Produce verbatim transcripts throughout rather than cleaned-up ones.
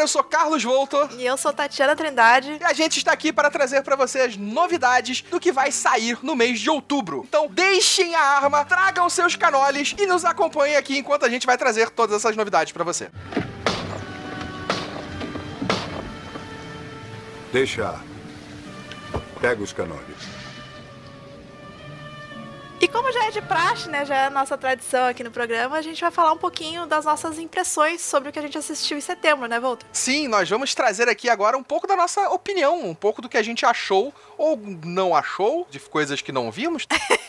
eu sou Carlos Voltor. E eu sou Tatiana Trindade. E a gente está aqui para trazer para você as novidades do que vai sair no mês de outubro. Então deixem a arma, tragam seus canoles e nos acompanhem aqui enquanto a gente vai trazer todas essas novidades para você. Deixa. Pega os canoles. E como já é de praxe, né, já é a nossa tradição aqui no programa, a gente vai falar um pouquinho das nossas impressões sobre o que a gente assistiu em setembro, né, Volta? Sim, nós vamos trazer aqui agora um pouco da nossa opinião, um pouco do que a gente achou ou não achou, de coisas que não vimos.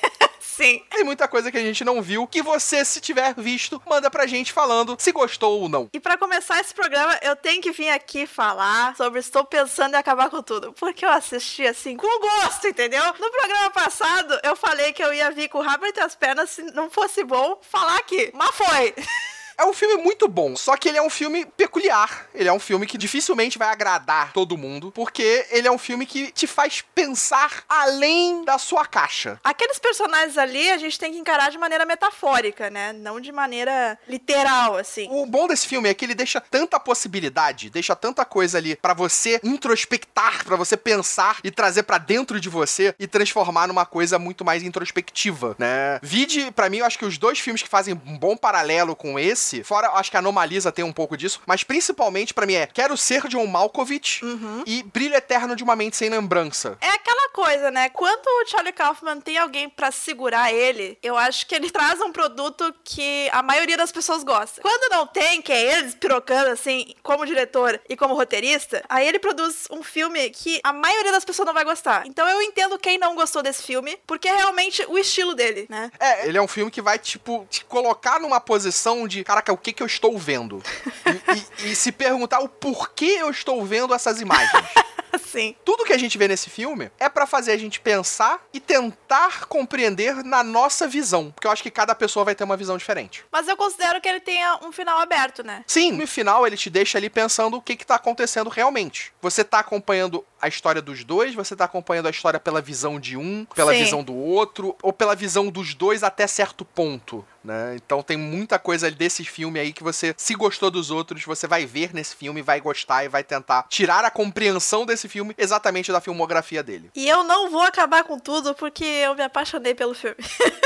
Sim. Tem muita coisa que a gente não viu, que você, se tiver visto, manda pra gente falando se gostou ou não. E pra começar esse programa, eu tenho que vir aqui falar sobre Estou Pensando em Acabar com Tudo, porque eu assisti assim, com gosto, entendeu? No programa passado, eu falei que eu ia vir com o rabo entre as pernas se não fosse bom falar aqui, mas foi. É um filme muito bom, só que ele é um filme peculiar. Ele é um filme que dificilmente vai agradar todo mundo, porque ele é um filme que te faz pensar além da sua caixa. Aqueles personagens ali, a gente tem que encarar de maneira metafórica, né? Não de maneira literal, assim. O bom desse filme é que ele deixa tanta possibilidade, deixa tanta coisa ali pra você introspectar, pra você pensar e trazer pra dentro de você e transformar numa coisa muito mais introspectiva, né? Vide, pra mim, eu acho que os dois filmes que fazem um bom paralelo com esse, fora, acho que a Anomalisa tem um pouco disso, mas principalmente pra mim é Quero Ser John Malkovich uhum. e Brilho Eterno de uma Mente Sem Lembrança. É aquela coisa, né? Quando o Charlie Kaufman tem alguém pra segurar ele, eu acho que ele traz um produto que a maioria das pessoas gosta. Quando não tem, que é ele despirocando, assim, como diretor e como roteirista, aí ele produz um filme que a maioria das pessoas não vai gostar. Então eu entendo quem não gostou desse filme, porque é realmente o estilo dele, né? É, ele é um filme que vai, tipo, te colocar numa posição de caraca, o que que eu estou vendo? E, e, e se perguntar o porquê eu estou vendo essas imagens. Sim. Tudo que a gente vê nesse filme é pra fazer a gente pensar e tentar compreender na nossa visão. Porque eu acho que cada pessoa vai ter uma visão diferente. Mas eu considero que ele tenha um final aberto, né? Sim, no final ele te deixa ali pensando o que que tá acontecendo realmente. Você tá acompanhando a história dos dois, você tá acompanhando a história pela visão de um, pela Sim. visão do outro, ou pela visão dos dois até certo ponto, né? Então tem muita coisa desse filme aí que você, se gostou dos outros, você vai ver nesse filme, vai gostar e vai tentar tirar a compreensão desse filme exatamente da filmografia dele. E eu não vou acabar com tudo porque eu me apaixonei pelo filme.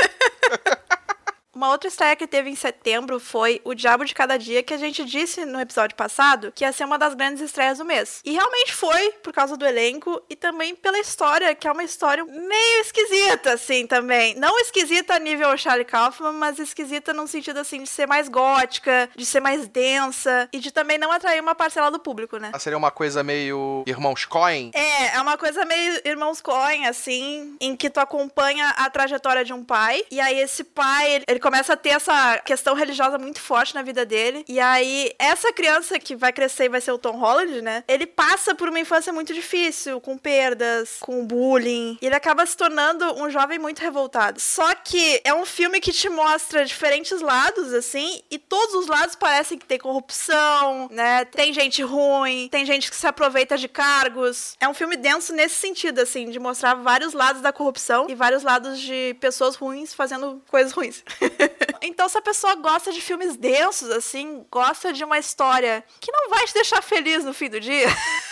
Uma outra estreia que teve em setembro foi O Diabo de Cada Dia, que a gente disse no episódio passado que ia ser uma das grandes estreias do mês. E realmente foi, por causa do elenco e também pela história, que é uma história meio esquisita, assim, também. Não esquisita a nível Charlie Kaufman, mas esquisita no sentido, assim, de ser mais gótica, de ser mais densa e de também não atrair uma parcela do público, né? Seria uma coisa meio Irmãos Coen? É, é uma coisa meio Irmãos Coen, assim, em que tu acompanha a trajetória de um pai, e aí esse pai, ele, ele começa a ter essa questão religiosa muito forte na vida dele. E aí, essa criança que vai crescer e vai ser o Tom Holland, né? Ele passa por uma infância muito difícil, com perdas, com bullying. E ele acaba se tornando um jovem muito revoltado. Só que é um filme que te mostra diferentes lados, assim, e todos os lados parecem que tem corrupção, né? Tem gente ruim, tem gente que se aproveita de cargos. É um filme denso nesse sentido, assim, de mostrar vários lados da corrupção e vários lados de pessoas ruins fazendo coisas ruins. Então, se a pessoa gosta de filmes densos, assim, gosta de uma história que não vai te deixar feliz no fim do dia,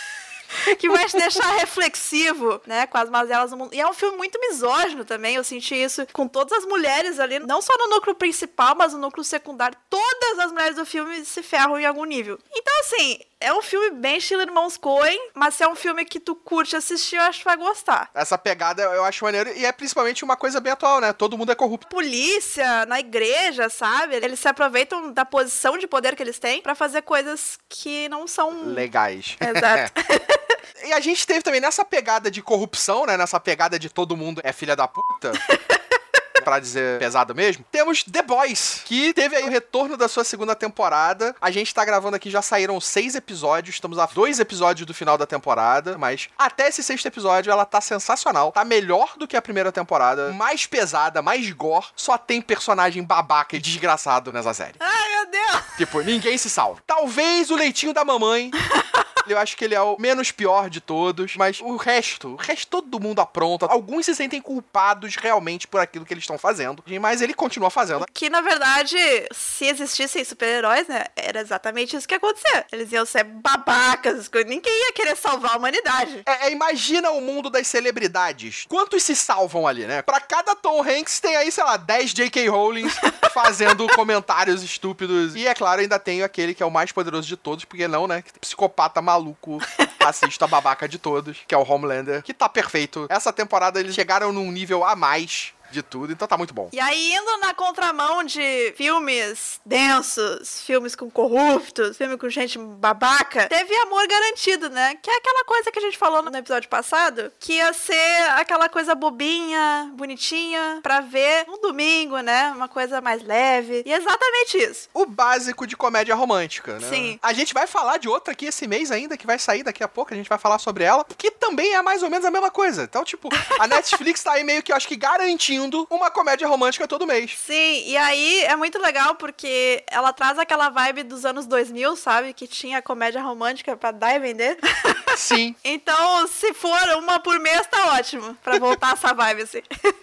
que vai te deixar reflexivo, né, com as mazelas do mundo. E é um filme muito misógino também, eu senti isso com todas as mulheres ali, não só no núcleo principal, mas no núcleo secundário. Todas as mulheres do filme se ferram em algum nível. Então, assim, é um filme bem estilo Irmãos Coen, mas se é um filme que tu curte assistir, eu acho que vai gostar. Essa pegada eu acho maneiro, e é principalmente uma coisa bem atual, né? Todo mundo é corrupto. Polícia, na igreja, sabe? Eles se aproveitam da posição de poder que eles têm pra fazer coisas que não são... legais. Exato. E a gente teve também nessa pegada de corrupção, né? Nessa pegada de todo mundo é filha da puta. Pra dizer pesado mesmo, temos The Boys, que teve aí o retorno da sua segunda temporada. A gente tá gravando aqui, já saíram seis episódios, estamos a dois episódios do final da temporada, mas até esse sexto episódio ela tá sensacional, tá melhor do que a primeira temporada, mais pesada, mais gore, só tem personagem babaca e desgraçado nessa série. Ai, meu Deus! Tipo, ninguém se salva. Talvez o leitinho da mamãe Eu acho que ele é o menos pior de todos, mas o resto, o resto todo mundo apronta. Alguns se sentem culpados realmente por aquilo que eles estão fazendo, mas ele continua fazendo. Que, na verdade, se existissem super-heróis, né, era exatamente isso que ia acontecer. Eles iam ser babacas, ninguém ia querer salvar a humanidade. É, é, imagina o mundo das celebridades. Quantos se salvam ali, né? Pra cada Tom Hanks tem aí, sei lá, dez J K. Rowling fazendo comentários estúpidos. E, é claro, ainda tem aquele que é o mais poderoso de todos, porque não, né? Psicopata maluco, racista, babaca de todos, que é o Homelander, que tá perfeito. Essa temporada eles chegaram num nível a mais de tudo, então tá muito bom. E aí, indo na contramão de filmes densos, filmes com corruptos, filme com gente babaca, teve Amor Garantido, né? Que é aquela coisa que a gente falou no episódio passado, que ia ser aquela coisa bobinha, bonitinha, pra ver um domingo, né? Uma coisa mais leve. E é exatamente isso. O básico de comédia romântica, né? Sim. A gente vai falar de outra aqui esse mês ainda, que vai sair daqui a pouco, a gente vai falar sobre ela, que também é mais ou menos a mesma coisa. Então, tipo, a Netflix tá aí meio que, eu acho que, garantindo uma comédia romântica todo mês. Sim, e aí é muito legal porque ela traz aquela vibe dos anos dois mil, sabe? Que tinha comédia romântica pra dar e vender. Sim. Então, se for uma por mês, tá ótimo. Pra voltar essa vibe, assim.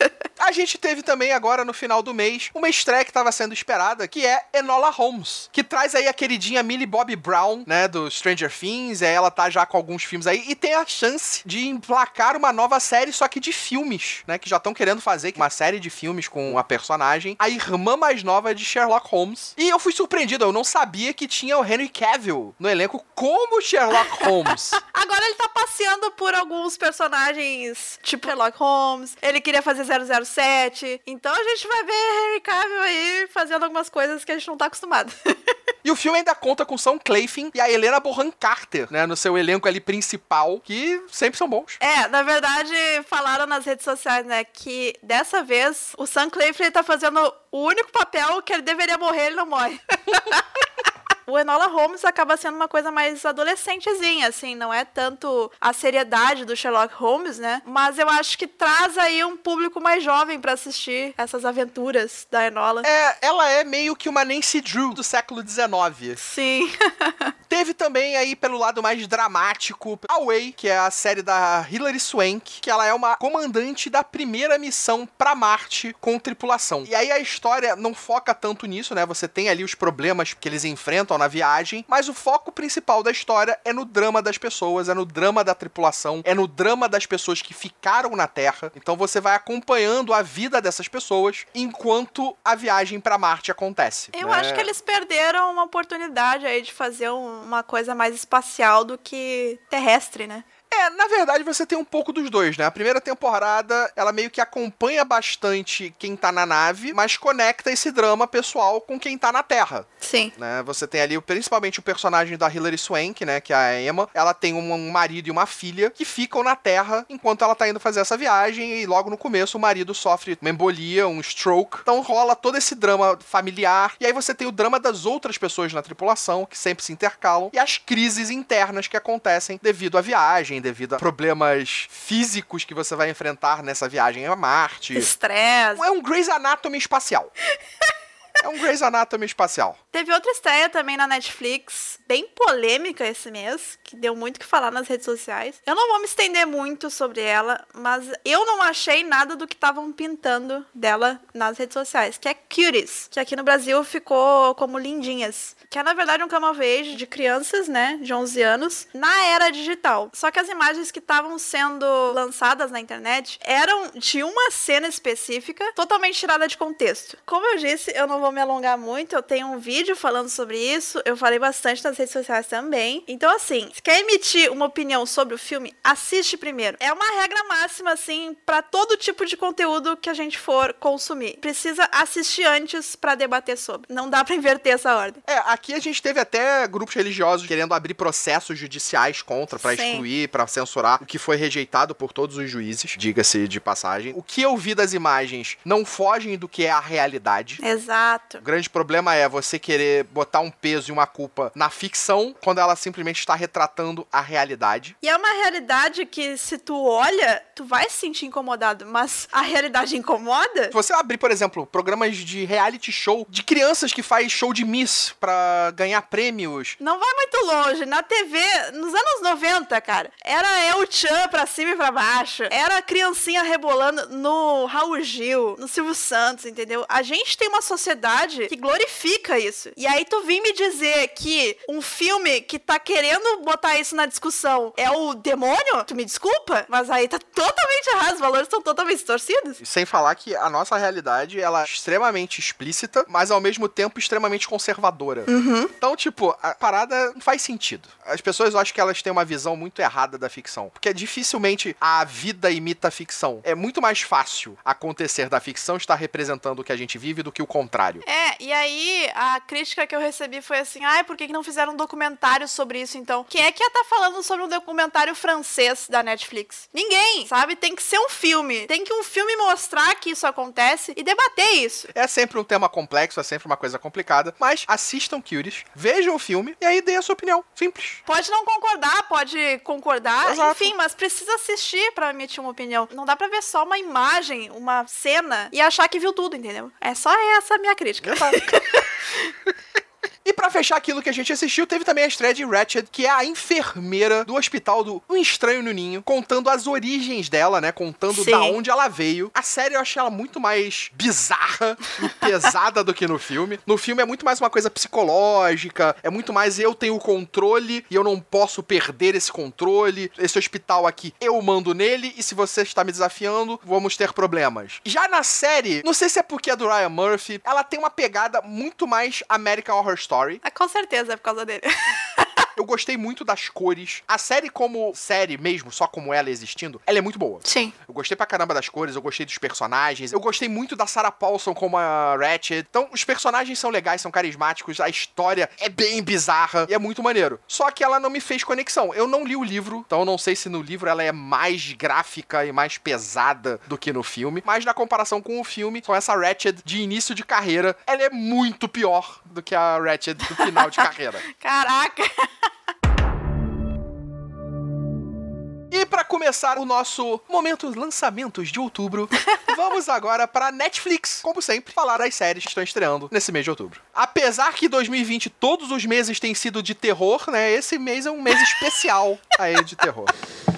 A gente teve também agora, no final do mês, uma estreia que estava sendo esperada, que é Enola Holmes, que traz aí a queridinha Millie Bobby Brown, né, do Stranger Things, e aí ela tá já com alguns filmes aí, e tem a chance de emplacar uma nova série, só que de filmes, né, que já estão querendo fazer uma série de filmes com a personagem, a irmã mais nova de Sherlock Holmes. E eu fui surpreendido, eu não sabia que tinha o Henry Cavill no elenco como Sherlock Holmes. Agora ele tá passeando por alguns personagens, tipo Sherlock Holmes, ele queria fazer zero zero sete, então a gente vai ver Henry Cavill aí fazendo algumas coisas que a gente não tá acostumado. E o filme ainda conta com Sam Claflin e a Helena Bonham Carter, né, no seu elenco ali principal, que sempre são bons. É, na verdade, falaram nas redes sociais, né, que dessa vez o Sam Claflin tá fazendo o único papel que ele deveria morrer, ele não morre. O Enola Holmes acaba sendo uma coisa mais adolescentezinha, assim, não é tanto a seriedade do Sherlock Holmes, né? Mas eu acho que traz aí um público mais jovem pra assistir essas aventuras da Enola. É, ela é meio que uma Nancy Drew do século dezenove. Sim. Teve também aí, pelo lado mais dramático, Away, que é a série da Hilary Swank, que ela é uma comandante da primeira missão pra Marte com tripulação. E aí a história não foca tanto nisso, né? Você tem ali os problemas que eles enfrentam na viagem, mas o foco principal da história é no drama das pessoas, é no drama da tripulação, é no drama das pessoas que ficaram na Terra. Então você vai acompanhando a vida dessas pessoas enquanto a viagem pra Marte acontece. Eu né? acho que eles perderam uma oportunidade aí de fazer um, uma coisa mais espacial do que terrestre, né? É, na verdade você tem um pouco dos dois, né? A primeira temporada, ela meio que acompanha bastante quem tá na nave, mas conecta esse drama pessoal com quem tá na Terra. Sim. Né? Você tem ali, principalmente, o personagem da Hilary Swank, né? Que é a Emma. Ela tem um marido e uma filha que ficam na Terra enquanto ela tá indo fazer essa viagem e logo no começo o marido sofre uma embolia, um stroke. Então rola todo esse drama familiar. E aí você tem o drama das outras pessoas na tripulação, que sempre se intercalam, e as crises internas que acontecem devido à viagem, devido a problemas físicos que você vai enfrentar nessa viagem a Marte. Estresse. É um Grey's Anatomy espacial. É um Grey's Anatomy espacial. Teve outra estreia também na Netflix, bem polêmica esse mês, que deu muito o que falar nas redes sociais. Eu não vou me estender muito sobre ela, mas eu não achei nada do que estavam pintando dela nas redes sociais, que é Cuties, que aqui no Brasil ficou como Lindinhas, que é na verdade um come of age de crianças, né, de onze anos, na era digital. Só que as imagens que estavam sendo lançadas na internet eram de uma cena específica, totalmente tirada de contexto. Como eu disse, eu não vou me alongar muito, eu tenho um vídeo falando sobre isso, eu falei bastante nas redes sociais também. Então, assim, se quer emitir uma opinião sobre o filme, assiste primeiro. É uma regra máxima, assim, pra todo tipo de conteúdo que a gente for consumir. Precisa assistir antes pra debater sobre. Não dá pra inverter essa ordem. É, aqui a gente teve até grupos religiosos querendo abrir processos judiciais contra, pra Sim. excluir, pra censurar, o que foi rejeitado por todos os juízes, diga-se de passagem. O que eu vi das imagens não fogem do que é a realidade. Exato. Exato. O grande problema é você querer botar um peso e uma culpa na ficção, quando ela simplesmente está retratando a realidade. E é uma realidade que, se tu olha, tu vai se sentir incomodado, mas a realidade incomoda? Se você abrir, por exemplo, programas de reality show, de crianças que faz show de Miss pra ganhar prêmios. Não vai muito longe. Na T V, nos anos noventa, cara, era El Chan pra cima e pra baixo. Era a criancinha rebolando no Raul Gil, no Silvio Santos, entendeu? A gente tem uma sociedade que glorifica isso. E aí tu vem me dizer que um filme que tá querendo botar isso na discussão é o demônio? Tu me desculpa, mas aí tá totalmente errado. Os valores estão totalmente torcidos. E sem falar que a nossa realidade, ela é extremamente explícita, mas ao mesmo tempo extremamente conservadora. Uhum. Então, tipo, a parada não faz sentido. As pessoas, eu acho que elas têm uma visão muito errada da ficção. Porque dificilmente a vida imita a ficção. É muito mais fácil acontecer da ficção estar representando o que a gente vive do que o contrário. É, e aí a crítica que eu recebi foi assim, ai, por que que não fizeram um documentário sobre isso, então? Quem é que ia estar falando sobre um documentário francês da Netflix? Ninguém, sabe? Tem que ser um filme. Tem que um filme mostrar que isso acontece e debater isso. É sempre um tema complexo, é sempre uma coisa complicada, mas assistam Curious, vejam o filme e aí deem a sua opinião. Simples. Pode não concordar, pode concordar, Exato. Enfim, mas precisa assistir pra emitir uma opinião. Não dá pra ver só uma imagem, uma cena e achar que viu tudo, entendeu? É só essa a minha crítica. Exato. E pra fechar aquilo que a gente assistiu, teve também a estreia de Ratched, que é a enfermeira do hospital do Um Estranho no Ninho, contando as origens dela, né? Contando Sim. da onde ela veio. A série eu achei ela muito mais bizarra e pesada do que no filme. No filme é muito mais uma coisa psicológica, é muito mais eu tenho o controle e eu não posso perder esse controle. Esse hospital aqui, eu mando nele e se você está me desafiando, vamos ter problemas. Já na série, não sei se é porque é do Ryan Murphy, ela tem uma pegada muito mais American Horror Story. Ah, com certeza é por causa dele. Eu gostei muito das cores. A série como série mesmo, só como ela existindo, ela é muito boa. Sim. Eu gostei pra caramba das cores, eu gostei dos personagens, eu gostei muito da Sarah Paulson como a Ratched. Então, os personagens são legais, são carismáticos, a história é bem bizarra e é muito maneiro. Só que ela não me fez conexão. Eu não li o livro, então eu não sei se no livro ela é mais gráfica e mais pesada do que no filme, mas na comparação com o filme, com essa Ratched de início de carreira, ela é muito pior do que a Ratched do final de carreira. Caraca! E pra começar o nosso momento lançamentos de outubro, vamos agora pra Netflix, como sempre, falar das séries que estão estreando nesse mês de outubro. Apesar que dois mil e vinte todos os meses têm sido de terror, né? Esse mês é um mês especial aí de terror.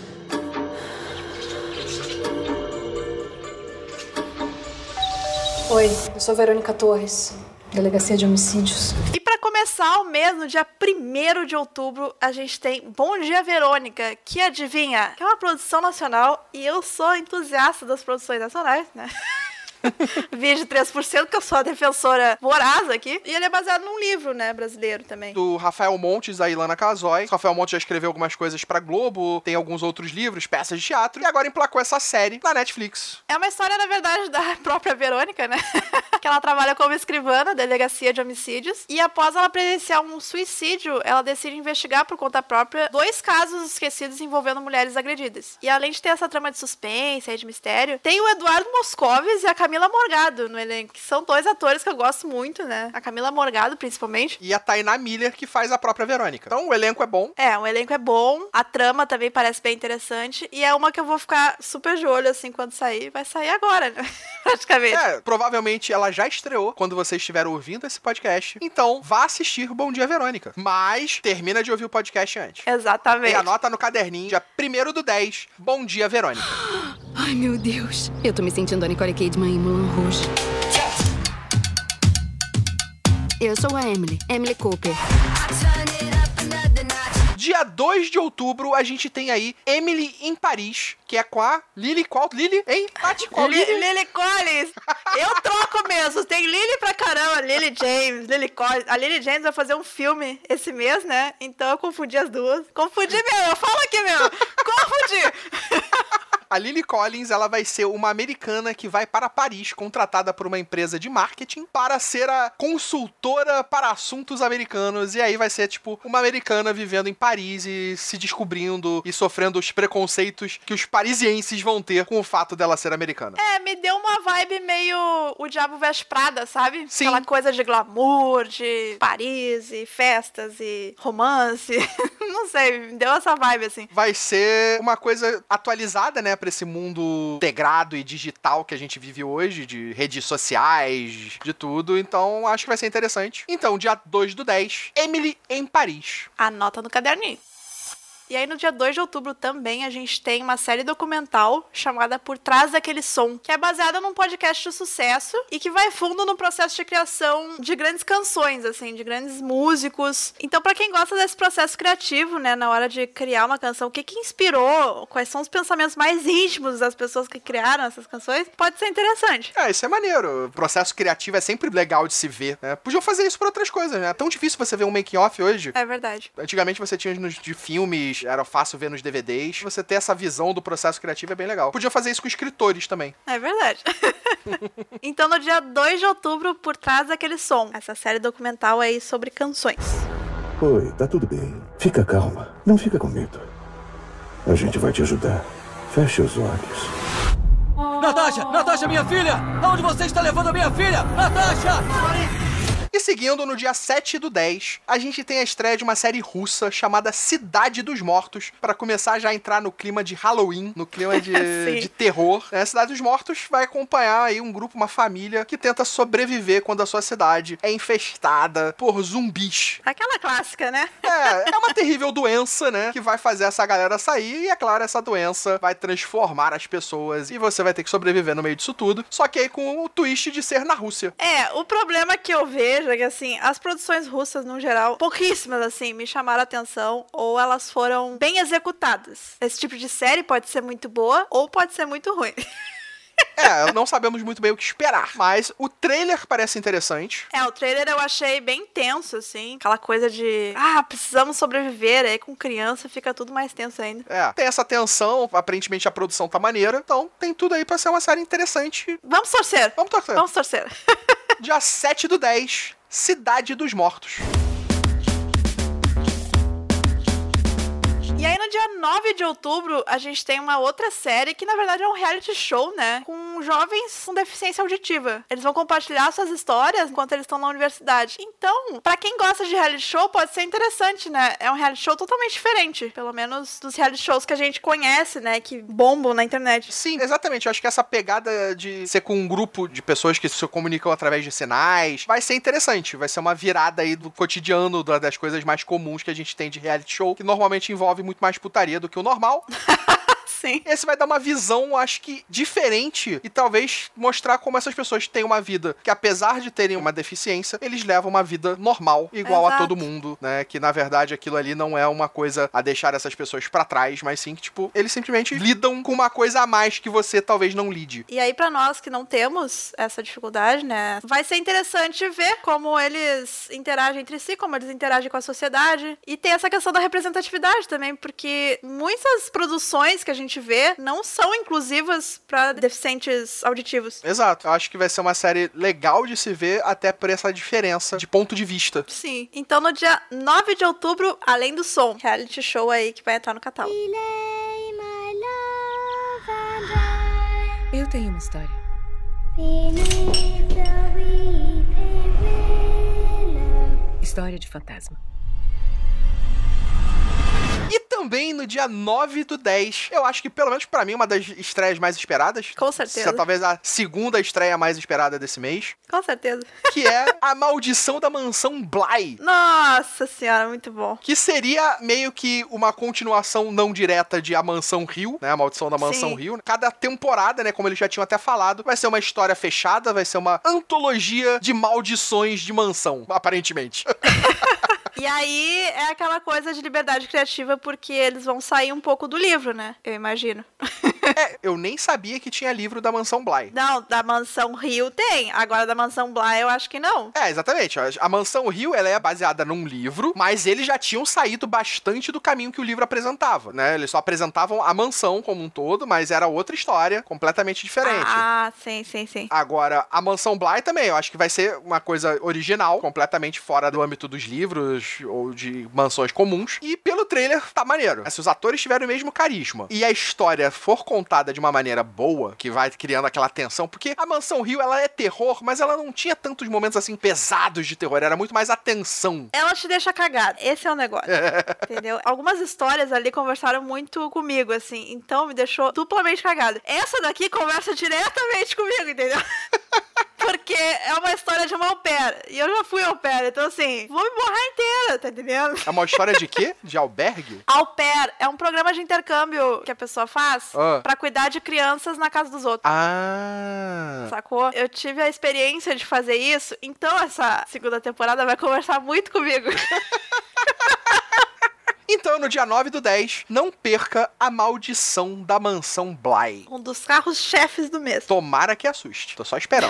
Oi, eu sou Verônica Torres, Delegacia de Homicídios. E pra começar o mês, no dia primeiro de outubro, a gente tem Bom Dia Verônica, que adivinha, que é uma produção nacional e eu sou entusiasta das produções nacionais, né? Vídeo três por cento, que eu sou a defensora voraz aqui. E ele é baseado num livro, né, brasileiro também. Do Rafael Montes, a Ilana Casoy. O Rafael Montes já escreveu algumas coisas pra Globo, tem alguns outros livros, peças de teatro, e agora emplacou essa série na Netflix. É uma história, na verdade, da própria Verônica, né? Que ela trabalha como escrivã na Delegacia de Homicídios. E após ela presenciar um suicídio, ela decide investigar por conta própria dois casos esquecidos envolvendo mulheres agredidas. E além de ter essa trama de suspense e de mistério, tem o Eduardo Moscovis e a Camila Morgado no elenco, que são dois atores que eu gosto muito, né? A Camila Morgado, principalmente. E a Tainá Miller, que faz a própria Verônica. Então, o elenco é bom. É, o elenco é bom, a trama também parece bem interessante, e é uma que eu vou ficar super de olho, assim, quando sair. Vai sair agora, né? Praticamente. É, provavelmente ela já estreou quando você estiver ouvindo esse podcast. Então, vá assistir Bom Dia Verônica. Mas, termina de ouvir o podcast antes. Exatamente. E anota no caderninho, dia primeiro do dez, Bom Dia Verônica. Ai, meu Deus. Eu tô me sentindo a Nicole Kidman em Moulin Rouge. Eu sou a Emily, Emily Cooper. Dia dois de outubro, a gente tem aí Emily em Paris, que é com a Lily... Qual? Lily? Hein? Tati, qual Lily? Lily? Lily Collins. Eu troco mesmo. Tem Lily pra caramba. Lily James, Lily Collins. A Lily James vai fazer um filme esse mês, né? Então eu confundi as duas. Confundi mesmo. Eu falo aqui mesmo. Confundi. A Lily Collins, ela vai ser uma americana que vai para Paris, contratada por uma empresa de marketing para ser a consultora para assuntos americanos. E aí vai ser, tipo, uma americana vivendo em Paris e se descobrindo e sofrendo os preconceitos que os parisienses vão ter com o fato dela ser americana. É, me deu uma vibe meio O Diabo Veste Prada, sabe? Sim. Aquela coisa de glamour, de Paris e festas e romance. Não sei, me deu essa vibe, assim. Vai ser uma coisa atualizada, né, pra esse mundo integrado e digital que a gente vive hoje, de redes sociais, de tudo. Então, acho que vai ser interessante. Então, dia dois do dez, Emily em Paris. Anota no caderninho. E aí, no dia dois de outubro também, a gente tem uma série documental chamada Por Trás Daquele Som, que é baseada num podcast de sucesso e que vai fundo no processo de criação de grandes canções, assim, de grandes músicos. Então, pra quem gosta desse processo criativo, né, na hora de criar uma canção, o que que inspirou, quais são os pensamentos mais íntimos das pessoas que criaram essas canções, pode ser interessante. É, isso é maneiro. O processo criativo é sempre legal de se ver, né? Podiam fazer isso por outras coisas, né? É tão difícil você ver um making-off hoje. É verdade. Antigamente você tinha nos de filmes, era fácil ver nos D V Ds. Você ter essa visão do processo criativo é bem legal. Podia fazer isso com escritores também. É verdade. Então, no dia dois de outubro, Por Trás Daquele Som. Essa série documental aí sobre canções. Oi, tá tudo bem. Fica calma. Não fica com medo. A gente vai te ajudar. Feche os olhos. Natasha! Natasha, minha filha! Aonde você está levando a minha filha? Natasha! E seguindo, no dia sete do dez, a gente tem a estreia de uma série russa chamada Cidade dos Mortos, para começar já a entrar no clima de Halloween, no clima de, de terror. A Cidade dos Mortos vai acompanhar aí um grupo, uma família, que tenta sobreviver quando a sua cidade é infestada por zumbis. Aquela clássica, né? É, é uma terrível doença, né, que vai fazer essa galera sair, e é claro, essa doença vai transformar as pessoas, e você vai ter que sobreviver no meio disso tudo, só que aí com o twist de ser na Rússia. É, o problema que eu vejo é que, assim, as produções russas, no geral, pouquíssimas, assim, me chamaram a atenção, ou elas foram bem executadas. Esse tipo de série pode ser muito boa, ou pode ser muito ruim. É, não sabemos muito bem o que esperar, mas o trailer parece interessante. É, o trailer eu achei bem tenso, assim, aquela coisa de, ah, precisamos sobreviver, aí com criança fica tudo mais tenso ainda. É, tem essa tensão, aparentemente a produção tá maneira, então tem tudo aí pra ser uma série interessante. Vamos torcer. Vamos torcer. Vamos torcer. Dia sete do dez, Cidade dos Mortos. E aí, no dia nove de outubro, a gente tem uma outra série que, na verdade, é um reality show, né? Com jovens com deficiência auditiva. Eles vão compartilhar suas histórias enquanto eles estão na universidade. Então, pra quem gosta de reality show, pode ser interessante, né? É um reality show totalmente diferente. Pelo menos dos reality shows que a gente conhece, né? Que bombam na internet. Sim, exatamente. Eu acho que essa pegada de ser com um grupo de pessoas que se comunicam através de sinais vai ser interessante. Vai ser uma virada aí do cotidiano, das coisas mais comuns que a gente tem de reality show, que normalmente envolve muito mais putaria do que o normal. Sim. Esse vai dar uma visão, acho que, diferente e talvez mostrar como essas pessoas têm uma vida que, apesar de terem uma deficiência, eles levam uma vida normal, igual Exato. a todo mundo, né? Que, na verdade, aquilo ali não é uma coisa a deixar essas pessoas pra trás, mas sim que, tipo, eles simplesmente lidam com uma coisa a mais que você talvez não lide. E aí, pra nós que não temos essa dificuldade, né, vai ser interessante ver como eles interagem entre si, como eles interagem com a sociedade. E tem essa questão da representatividade também, porque muitas produções que a gente vê não são inclusivas pra deficientes auditivos. Exato. Eu acho que vai ser uma série legal de se ver, até por essa diferença de ponto de vista. Sim. Então, no dia nove de outubro, Além do Som, reality show aí que vai entrar no catálogo. Eu tenho uma história. História de fantasma. E também no dia nove do dez, eu acho que, pelo menos pra mim, uma das estreias mais esperadas. Com certeza. Talvez a segunda estreia mais esperada desse mês. Com certeza. Que é A Maldição da Mansão Bly. Nossa senhora, muito bom. Que seria meio que uma continuação não direta de A Mansão Rio, né? A Maldição da Mansão Sim. Rio. Cada temporada, né? Como eles já tinham até falado, vai ser uma história fechada, vai ser uma antologia de maldições de mansão, aparentemente. E aí é aquela coisa de liberdade criativa, porque eles vão sair um pouco do livro, né? Eu imagino. É, eu nem sabia que tinha livro da Mansão Bly. Não, da Mansão Rio tem. Agora da Mansão Bly eu acho que não. É, exatamente. A Mansão Rio, ela é baseada num livro, mas eles já tinham saído bastante do caminho que o livro apresentava, né? Eles só apresentavam a mansão como um todo, mas era outra história, completamente diferente. Ah, sim, sim, sim. Agora, a Mansão Bly também, eu acho que vai ser uma coisa original, completamente fora do âmbito dos livros ou de mansões comuns. E pelo trailer, tá maneiro. Se os atores tiverem o mesmo carisma e a história for contada de uma maneira boa, que vai criando aquela tensão, porque a Mansão Rio, ela é terror, mas ela não tinha tantos momentos assim pesados de terror, era muito mais a tensão. Ela te deixa cagada. Esse é o negócio. Entendeu? Algumas histórias ali conversaram muito comigo, assim, então me deixou duplamente cagada. Essa daqui conversa diretamente comigo, entendeu? Porque é uma história de uma au pair. E eu já fui au pair, então assim, vou me borrar inteira, tá entendendo? É uma história de quê? De albergue? Au pair é um programa de intercâmbio que a pessoa faz ah. pra cuidar de crianças na casa dos outros. Ah! Sacou? Eu tive a experiência de fazer isso, então essa segunda temporada vai conversar muito comigo. Então, no dia nove do dez, não perca A Maldição da Mansão Bly. Um dos carros-chefes do mês. Tomara que assuste. Tô só esperando.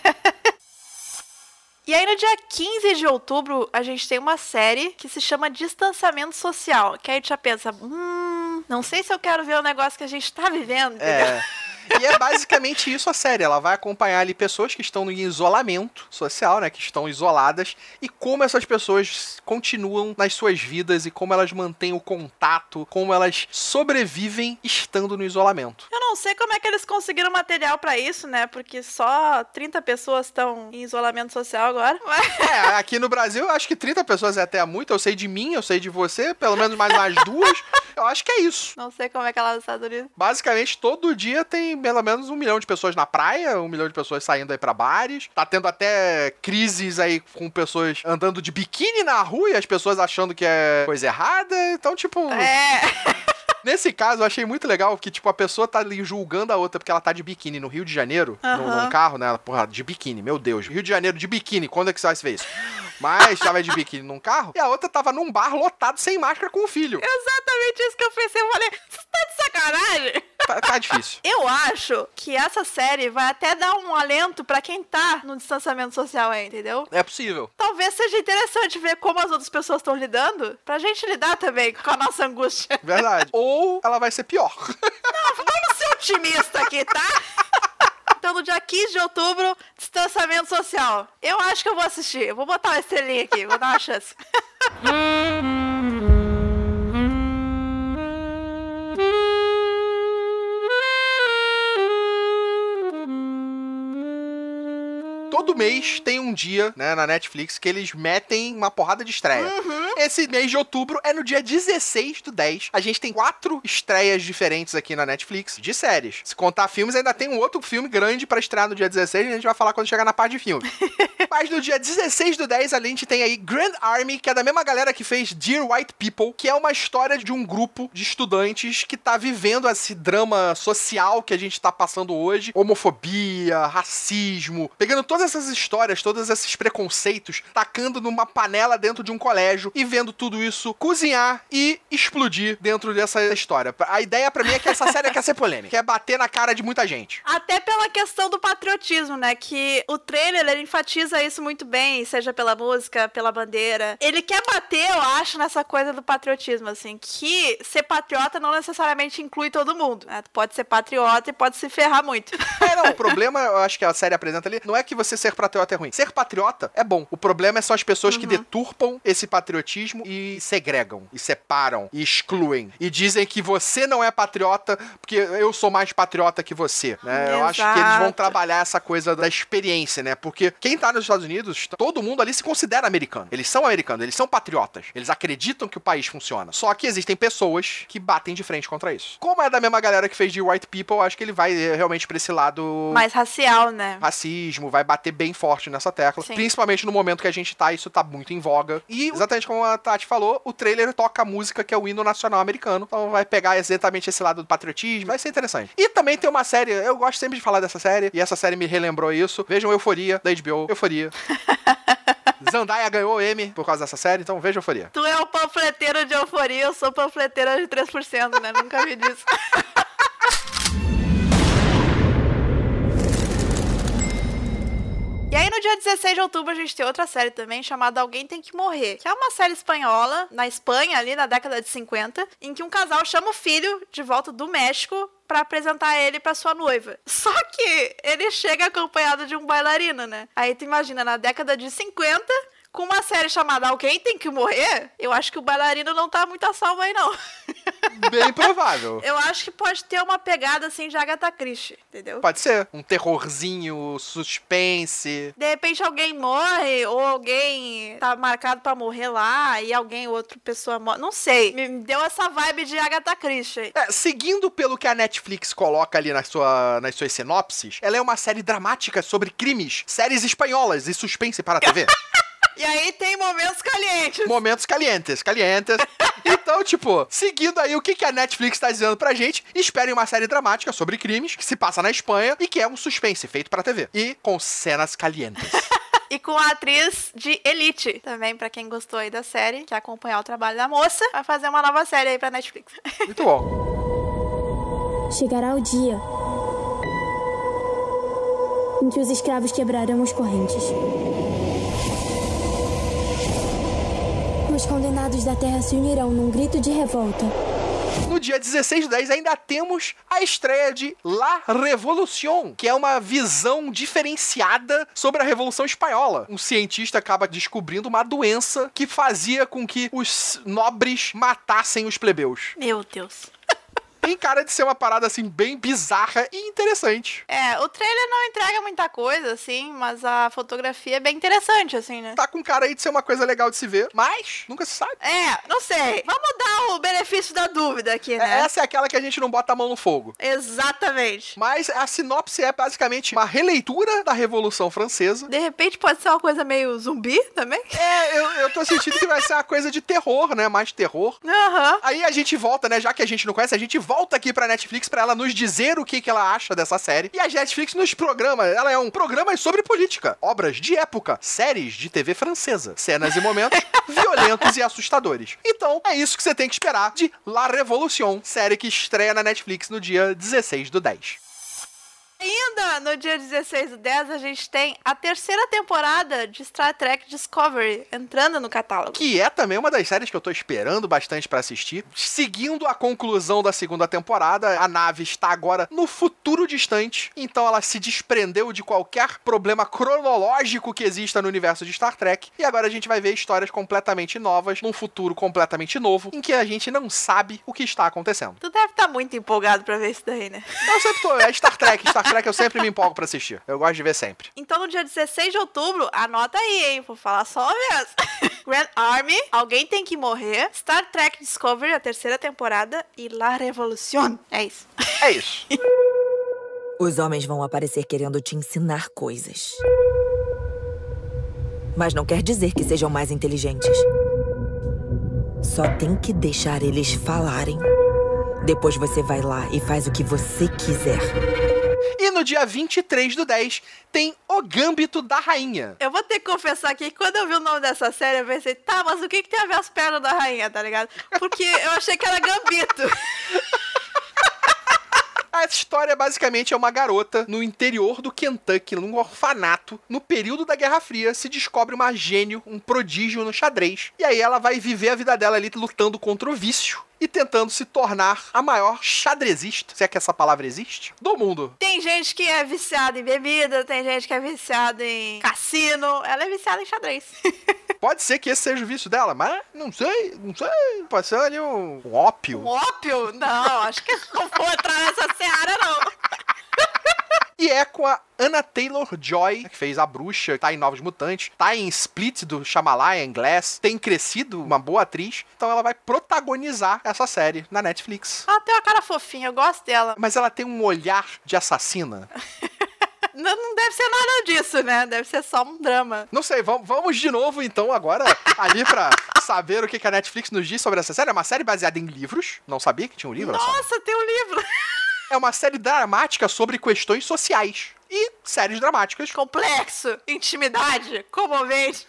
E aí, no dia quinze de outubro, a gente tem uma série que se chama Distanciamento Social. Que aí a gente já pensa, hum, não sei se eu quero ver o negócio que a gente tá vivendo, entendeu? É. E é basicamente isso a série. Ela vai acompanhar ali pessoas que estão em isolamento social, né? Que estão isoladas. E como essas pessoas continuam nas suas vidas e como elas mantêm o contato, como elas sobrevivem estando no isolamento. Eu não sei como é que eles conseguiram material pra isso, né? Porque só trinta pessoas estão em isolamento social agora. É, aqui no Brasil, eu acho que trinta pessoas é até muito. Eu sei de mim, eu sei de você, pelo menos mais umas duas. Eu acho que é isso. Não sei como é que ela é nos Estados Unidos. Basicamente, todo dia tem pelo menos um milhão de pessoas na praia, um milhão de pessoas saindo aí pra bares. Tá tendo até crises aí com pessoas andando de biquíni na rua e as pessoas achando que é coisa errada. Então, tipo... É... Nesse caso, eu achei muito legal que, tipo, a pessoa tá ali julgando a outra porque ela tá de biquíni no Rio de Janeiro, uhum. no, num carro, né? Porra, de biquíni, meu Deus. Rio de Janeiro de biquíni, quando é que você vai ver isso? Mas tava de biquíni num carro e a outra tava num bar lotado sem máscara com o filho. Exatamente isso que eu pensei. Eu falei, você tá de sacanagem? Tá, tá difícil. Eu acho que essa série vai até dar um alento pra quem tá no distanciamento social aí, entendeu? É possível. Talvez seja interessante ver como as outras pessoas estão lidando, pra gente lidar também com a nossa angústia. Verdade. Ou ela vai ser pior. Não, vamos ser otimista aqui, tá? Então, no dia quinze de outubro, distanciamento social. Eu acho que eu vou assistir. Eu vou botar uma estrelinha aqui, vou dar uma chance. Todo mês tem um dia, né, na Netflix que eles metem uma porrada de estreia. Uhum. Esse mês de outubro é no dia dezesseis do dez. A gente tem quatro estreias diferentes aqui na Netflix de séries. Se contar filmes, ainda tem um outro filme grande pra estrear no dia dezesseis. A gente vai falar quando chegar na parte de filme. Mas no dia dezesseis do dez, a gente tem aí Grand Army, que é da mesma galera que fez Dear White People, que é uma história de um grupo de estudantes que tá vivendo esse drama social que a gente tá passando hoje. Homofobia, racismo, pegando todas essas histórias, todos esses preconceitos, tacando numa panela dentro de um colégio e vendo tudo isso cozinhar e explodir dentro dessa história. A ideia pra mim é que essa série quer ser polêmica, quer bater na cara de muita gente. Até pela questão do patriotismo, né? Que o trailer, ele enfatiza isso muito bem, seja pela música, pela bandeira. Ele quer bater, eu acho, nessa coisa do patriotismo, assim, que ser patriota não necessariamente inclui todo mundo, né? Tu pode ser patriota e pode se ferrar muito. É, não, o problema, eu acho que a série apresenta ali, não é que você ser patriota é ruim. Ser patriota é bom. O problema são as pessoas uhum. que deturpam esse patriotismo e segregam, e separam, e excluem. E dizem que você não é patriota porque eu sou mais patriota que você, né? Eu acho que eles vão trabalhar essa coisa da experiência, né? Porque quem tá nos Estados Unidos, todo mundo ali se considera americano. Eles são americanos, eles são patriotas. Eles acreditam que o país funciona. Só que existem pessoas que batem de frente contra isso. Como é da mesma galera que fez de White People, acho que ele vai realmente pra esse lado... mais racial, né? Racismo, vai bater bem forte nessa tecla. Sim. Principalmente no momento que a gente tá, isso tá muito em voga. E, exatamente como a Tati falou, o trailer toca a música que é o hino nacional americano. Então vai pegar exatamente esse lado do patriotismo. Vai ser interessante. E também tem uma série, eu gosto sempre de falar dessa série, e essa série me relembrou isso. Vejam Euforia, da H B O. Euforia. Zendaya ganhou o Emmy por causa dessa série, então veja Euforia. Tu é o panfleteiro de Euforia, eu sou panfleteira de três por cento, né? Nunca vi disso. E aí no dia dezesseis de outubro a gente tem outra série também chamada Alguém Tem Que Morrer, que é uma série espanhola, na Espanha, ali na década de cinquenta, em que um casal chama o filho de volta do México pra apresentar ele pra sua noiva. Só que ele chega acompanhado de um bailarino, né? Aí tu imagina, na década de cinquenta, com uma série chamada Alguém Tem Que Morrer, eu acho que o bailarino não tá muito a salvo aí, não. Bem provável. Eu acho que pode ter uma pegada, assim, de Agatha Christie, entendeu? Pode ser. Um terrorzinho, suspense. De repente alguém morre, ou alguém tá marcado pra morrer lá, e alguém, outra pessoa morre. Não sei. Me deu essa vibe de Agatha Christie. É, seguindo pelo que a Netflix coloca ali na sua, nas suas sinopses, ela é uma série dramática sobre crimes, séries espanholas e suspense para a T V. E aí tem momentos calientes. Momentos calientes, calientes. Então, tipo, seguindo aí o que, que a Netflix tá dizendo pra gente, esperem uma série dramática sobre crimes que se passa na Espanha e que é um suspense feito pra T V. E com cenas calientes. E com a atriz de Elite, também pra quem gostou aí da série, que acompanhar o trabalho da moça, vai fazer uma nova série aí pra Netflix. Muito bom. Chegará o dia em que os escravos quebrarão as correntes. Os condenados da terra se unirão num grito de revolta. No dia dezesseis do dez ainda temos a estreia de La Revolución, que é uma visão diferenciada sobre a Revolução Espanhola. Um cientista acaba descobrindo uma doença que fazia com que os nobres matassem os plebeus. Meu Deus. Tem cara de ser uma parada, assim, bem bizarra e interessante. É, o trailer não entrega muita coisa, assim, mas a fotografia é bem interessante, assim, né? Tá com cara aí de ser uma coisa legal de se ver, mas nunca se sabe. É, não sei. Vamos dar o benefício da dúvida aqui, né? É, essa é aquela que a gente não bota a mão no fogo. Exatamente. Mas a sinopse é basicamente uma releitura da Revolução Francesa. De repente pode ser uma coisa meio zumbi também. É, eu, eu tô sentindo que vai ser uma coisa de terror, né? Mais terror. Aham. Uhum. Aí a gente volta, né? Já que a gente não conhece, a gente volta volta aqui pra Netflix pra ela nos dizer o que, que ela acha dessa série. E a Netflix nos programa, ela é um programa sobre política, obras de época, séries de T V francesa, cenas e momentos violentos e assustadores. Então, é isso que você tem que esperar de La Revolution, série que estreia na Netflix no dia dezesseis do dez. Ainda no dia dezesseis do dez, a gente tem a terceira temporada de Star Trek Discovery entrando no catálogo. Que é também uma das séries que eu tô esperando bastante pra assistir. Seguindo a conclusão da segunda temporada, a nave está agora no futuro distante, então ela se desprendeu de qualquer problema cronológico que exista no universo de Star Trek, e agora a gente vai ver histórias completamente novas, num futuro completamente novo, em que a gente não sabe o que está acontecendo. Tu deve estar muito empolgado pra ver isso daí, né? Eu sempre tô, é Star Trek, Star Trek eu sempre me empolgo pra assistir. Eu gosto de ver sempre. Então no dia dezesseis de outubro, anota aí, hein? Vou falar só mesmo. Grand Army, Alguém Tem Que Morrer, Star Trek Discovery, a terceira temporada, e La Revolution. É isso. É isso. Os homens vão aparecer querendo te ensinar coisas. Mas não quer dizer que sejam mais inteligentes. Só tem que deixar eles falarem. Depois você vai lá e faz o que você quiser. E no dia vinte e três do dez, tem O Gâmbito da Rainha. Eu vou ter que confessar aqui que quando eu vi o nome dessa série, eu pensei, tá, mas o que, que tem a ver as pernas da rainha, tá ligado? Porque eu achei que era Gambito. A história basicamente é uma garota no interior do Kentucky, num orfanato. No período da Guerra Fria, se descobre uma gênio, um prodígio no xadrez. E aí ela vai viver a vida dela ali lutando contra o vício e tentando se tornar a maior xadrezista, se é que essa palavra existe, do mundo. Tem gente que é viciada em bebida, tem gente que é viciada em cassino. Ela é viciada em xadrez. Pode ser que esse seja o vício dela, mas não sei, não sei. Pode ser ali um, um ópio. Um ópio? Não, acho que não vou entrar nessa seara, não. E é com a Anna Taylor-Joy, que fez A Bruxa, tá em Novos Mutantes, tá em Split do Shyamalan, Glass, tem crescido, uma boa atriz, então ela vai protagonizar essa série na Netflix. Ela tem uma cara fofinha, eu gosto dela. Mas ela tem um olhar de assassina. Não, não deve ser nada disso, né? Deve ser só um drama. Não sei, vamos, vamos de novo então agora ali pra saber o que a Netflix nos diz sobre essa série. É uma série baseada em livros, não sabia que tinha um livro. Nossa, tem um livro! É uma série dramática sobre questões sociais. E séries dramáticas. Complexo, intimidade, comovente.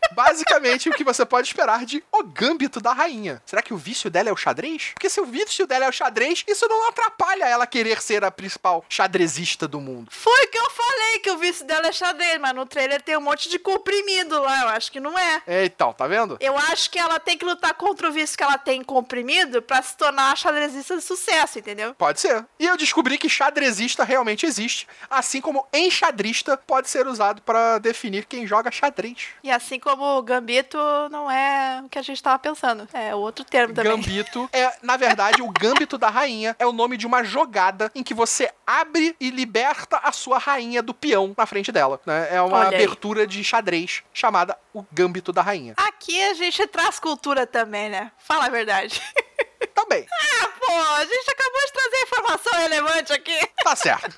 basicamente o que você pode esperar de O Gâmbito da Rainha. Será que o vício dela é o xadrez? Porque se o vício dela é o xadrez, isso não atrapalha ela querer ser a principal xadrezista do mundo. Foi o que eu falei, que o vício dela é xadrez, mas no trailer tem um monte de comprimido lá, eu acho que não é. É, então, tá vendo? Eu acho que ela tem que lutar contra o vício que ela tem em comprimido pra se tornar a xadrezista de sucesso, entendeu? Pode ser. E eu descobri que xadrezista realmente existe, assim como enxadrista pode ser usado pra definir quem joga xadrez. E assim como o gambito não é o que a gente tava pensando. É outro termo também. Gambito é, na verdade, o Gâmbito da Rainha é o nome de uma jogada em que você abre e liberta a sua rainha do peão na frente dela, né? É uma Olha aí. abertura de xadrez chamada o Gâmbito da Rainha. Aqui a gente traz cultura também, né? Fala a verdade. Também. Ah, pô, a gente acabou de trazer informação relevante aqui. Tá certo.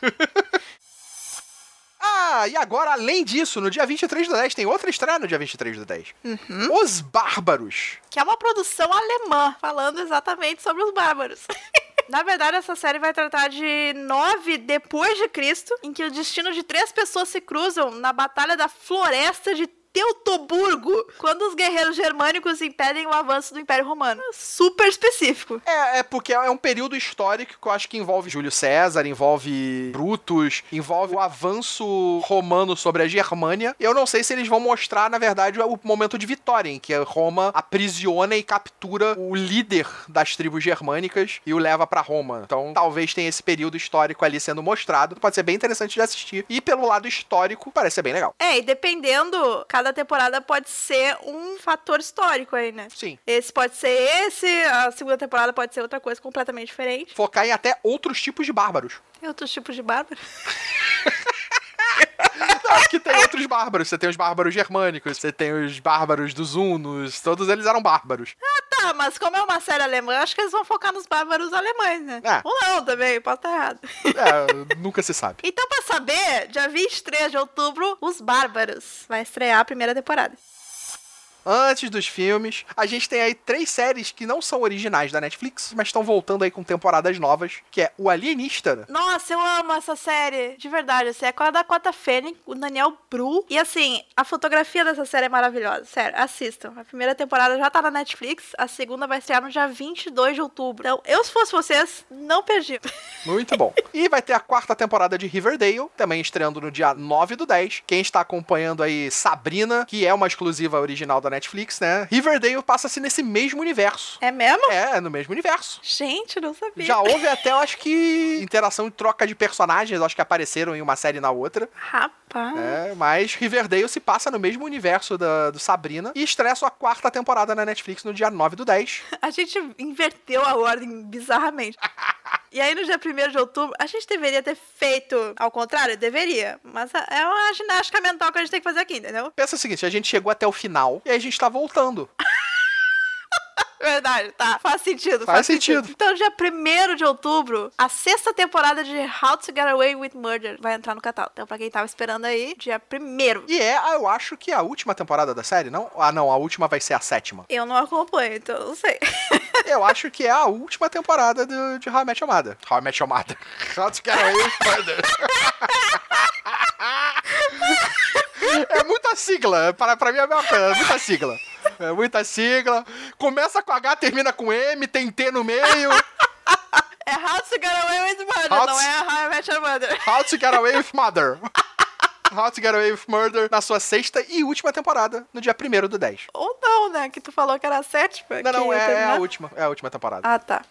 Ah, e agora, além disso, no dia vinte e três do dez, tem outra estreia no dia vinte e três do dez. Uhum. Os Bárbaros. Que é uma produção alemã, falando exatamente sobre os bárbaros. Na verdade, essa série vai tratar de nove depois de Cristo, em que o destino de três pessoas se cruzam na Batalha da Floresta de Teutoburgo, quando os guerreiros germânicos impedem o avanço do Império Romano. Super específico. É, é porque é um período histórico que eu acho que envolve Júlio César, envolve Brutus, envolve o avanço romano sobre a Germânia. Eu não sei se eles vão mostrar, na verdade, o momento de vitória, em que Roma aprisiona e captura o líder das tribos germânicas e o leva pra Roma. Então, talvez tenha esse período histórico ali sendo mostrado. Pode ser bem interessante de assistir. E pelo lado histórico, parece ser bem legal. É, e dependendo... Cada temporada pode ser um fator histórico aí, né? Sim. Esse pode ser esse, a segunda temporada pode ser outra coisa completamente diferente. Focar em até outros tipos de bárbaros. E outros tipos de bárbaro? Acho que tem outros bárbaros. Você tem os bárbaros germânicos, você tem os bárbaros dos hunos, todos eles eram bárbaros. Ah, tá, mas como é uma série alemã, acho que eles vão focar nos bárbaros alemães, né? É. Ou não, também, posso estar errado. É, nunca se sabe. Então, pra saber, dia vinte e três de outubro, Os Bárbaros vai estrear a primeira temporada. Antes dos filmes, a gente tem aí três séries que não são originais da Netflix, mas estão voltando aí com temporadas novas, que é O Alienista. Nossa, eu amo essa série, de verdade, assim, é com a Dakota Fanning, o Daniel Bru, e assim, a fotografia dessa série é maravilhosa, sério, assistam. A primeira temporada já tá na Netflix, a segunda vai estrear no dia vinte e dois de outubro. Então, eu, se fosse vocês, não perdi. Muito bom. E vai ter a quarta temporada de Riverdale, também estreando no dia nove do dez. Quem está acompanhando aí Sabrina, que é uma exclusiva original da Netflix, né? Riverdale passa-se nesse mesmo universo. É mesmo? É, no mesmo universo. Gente, não sabia. Já houve até, eu acho que, interação e troca de personagens, eu acho que apareceram em uma série e na outra. Rapaz. É, mas Riverdale se passa no mesmo universo da, do Sabrina e estreia sua quarta temporada na Netflix no dia nove do dez. A gente inverteu a ordem bizarramente. E aí, no dia primeiro de outubro, a gente deveria ter feito ao contrário? Deveria. Mas é uma ginástica mental que a gente tem que fazer aqui, entendeu? Pensa o seguinte, a gente chegou até o final e aí a gente tá voltando. Verdade, tá. Faz sentido. Faz, faz sentido. sentido. Então, dia primeiro de outubro, a sexta temporada de How to Get Away with Murder vai entrar no catálogo. Então, pra quem tava esperando aí, dia primeiro. E é, eu acho que a última temporada da série, não? Ah, não, a última vai ser a sétima. Eu não acompanho, então eu não sei. Eu acho que é a última temporada do, de How I Met Your Mother. How I Met Your Mother. How to Get Away with Murder. É muita sigla, para, pra mim é a mesma coisa, é muita sigla. É muita sigla. Começa com H, termina com M, tem T no meio. É How to Get Away with Murder, How não to... é How I Met Your Mother. How to Get Away with Mother. How to Get Away with Murder na sua sexta e última temporada, no dia primeiro do dez. Ou não, né? Que tu falou que era a sétima. Não, não, que ia é, é terminar. a última. É a última temporada. Ah, tá.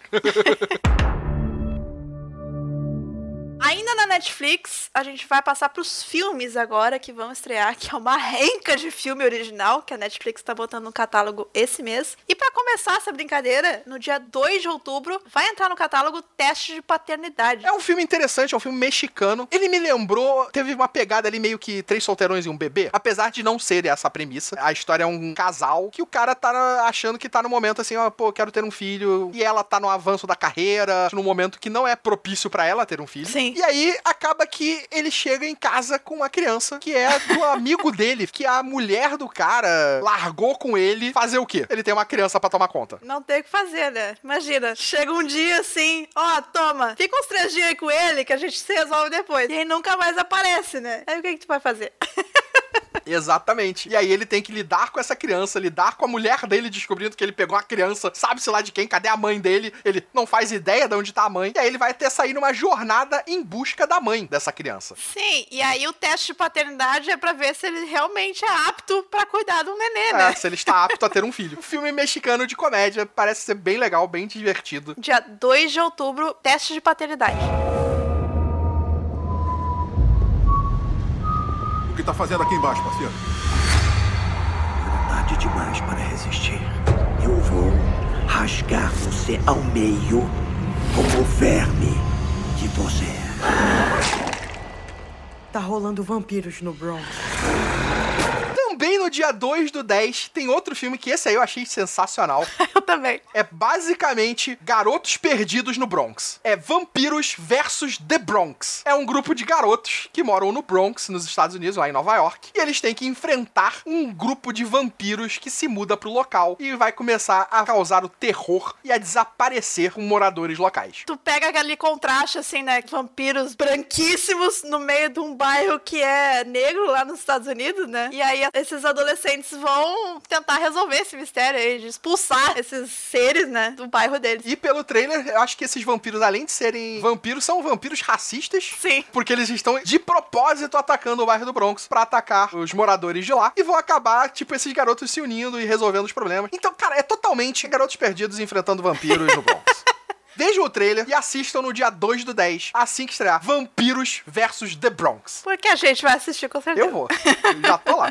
Ainda na Netflix, a gente vai passar pros filmes agora que vão estrear, que é uma renca de filme original que a Netflix tá botando no catálogo esse mês. E pra começar essa brincadeira, no dia dois de outubro, vai entrar no catálogo Teste de Paternidade. É um filme interessante, é um filme mexicano. Ele me lembrou, teve uma pegada ali meio que Três Solteirões e um Bebê, apesar de não ser essa premissa. A história é um casal que o cara tá achando que tá no momento assim, ó, pô, quero ter um filho, e ela tá no avanço da carreira, num momento que não é propício pra ela ter um filho. Sim. E aí acaba que ele chega em casa com uma criança que é do amigo dele, que a mulher do cara largou com ele. Fazer o quê? Ele tem uma criança pra tomar conta. Não tem o que fazer, né? Imagina, chega um dia assim, ó, toma, fica uns três dias aí com ele que a gente se resolve depois. E aí nunca mais aparece, né? Aí o que que tu vai fazer? Exatamente. E aí ele tem que lidar com essa criança, lidar com a mulher dele descobrindo que ele pegou a criança, sabe-se lá de quem, cadê a mãe dele? Ele não faz ideia de onde tá a mãe. E aí ele vai ter sair numa jornada em busca da mãe dessa criança. Sim, e aí o teste de paternidade é pra ver se ele realmente é apto pra cuidar de um nenê, né? É, se ele está apto a ter um filho. Filme mexicano de comédia, parece ser bem legal, bem divertido. Dia dois de outubro, teste de paternidade. O que tá fazendo aqui embaixo, parceiro? É tarde demais para resistir. Eu vou rasgar você ao meio como o verme que você é. Tá rolando vampiros no Bronx. Também no dia dois do dez, tem outro filme que esse aí eu achei sensacional. Eu também. É basicamente Garotos Perdidos no Bronx. É Vampiros versus The Bronx. É um grupo de garotos que moram no Bronx, nos Estados Unidos, lá em Nova York. E eles têm que enfrentar um grupo de vampiros que se muda pro local e vai começar a causar o terror e a desaparecer com moradores locais. Tu pega aquele contraste, assim, né? Vampiros branquíssimos no meio de um bairro que é negro lá nos Estados Unidos, né? E aí esses adolescentes vão tentar resolver esse mistério aí, de expulsar esses seres, né, do bairro deles. E pelo trailer, eu acho que esses vampiros, além de serem vampiros, são vampiros racistas. Sim. Porque eles estão de propósito atacando o bairro do Bronx pra atacar os moradores de lá. E vão acabar, tipo, esses garotos se unindo e resolvendo os problemas. Então, cara, é totalmente Garotos Perdidos enfrentando vampiros no Bronx. Vejam o trailer e assistam no dia dois do dez, assim que estrear Vampiros versus The Bronx. Porque a gente vai assistir com certeza. Eu vou. Já tô lá.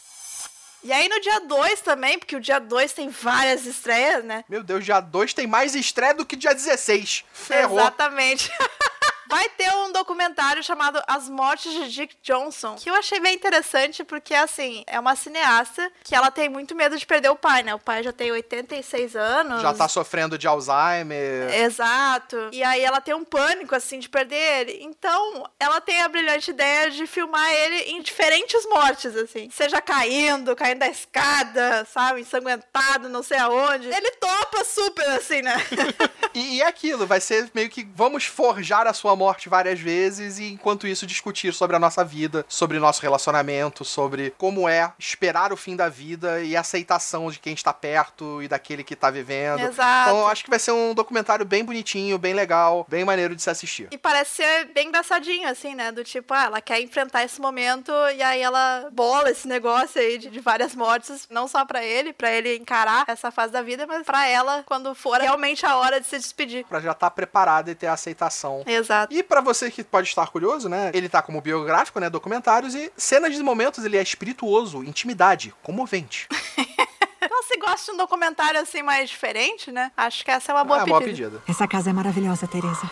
E aí no dia dois também, porque o dia dois tem várias estreias, né? Meu Deus, dia dois tem mais estreia do que dia dezesseis. Ferrou. Exatamente. Vai ter um documentário chamado As Mortes de Dick Johnson, que eu achei bem interessante porque, assim, é uma cineasta que ela tem muito medo de perder o pai, né? O pai já tem oitenta e seis anos. Já tá sofrendo de Alzheimer. Exato. E aí ela tem um pânico, assim, de perder ele. Então, ela tem a brilhante ideia de filmar ele em diferentes mortes, assim. Seja caindo, caindo da escada, sabe? Ensanguentado, não sei aonde. Ele topa super, assim, né? E, e é aquilo, vai ser meio que vamos forjar a sua morte várias vezes e enquanto isso discutir sobre a nossa vida, sobre nosso relacionamento, sobre como é esperar o fim da vida e a aceitação de quem está perto e daquele que está vivendo. Exato. Então eu acho que vai ser um documentário bem bonitinho, bem legal, bem maneiro de se assistir. E parece ser bem engraçadinho, assim, né? Do tipo, ah, ela quer enfrentar esse momento e aí ela bola esse negócio aí de, de várias mortes, não só pra ele, pra ele encarar essa fase da vida, mas pra ela, quando for realmente a hora de se despedir. Pra já estar preparada e ter a aceitação. Exato. E pra você que pode estar curioso, né? Ele tá como biográfico, né? Documentários e cenas de momentos, ele é espirituoso, intimidade, comovente. Então, se gosta de um documentário assim mais diferente, né? Acho que essa é uma boa é pedida. Boa pedida. Essa casa é maravilhosa, Teresa.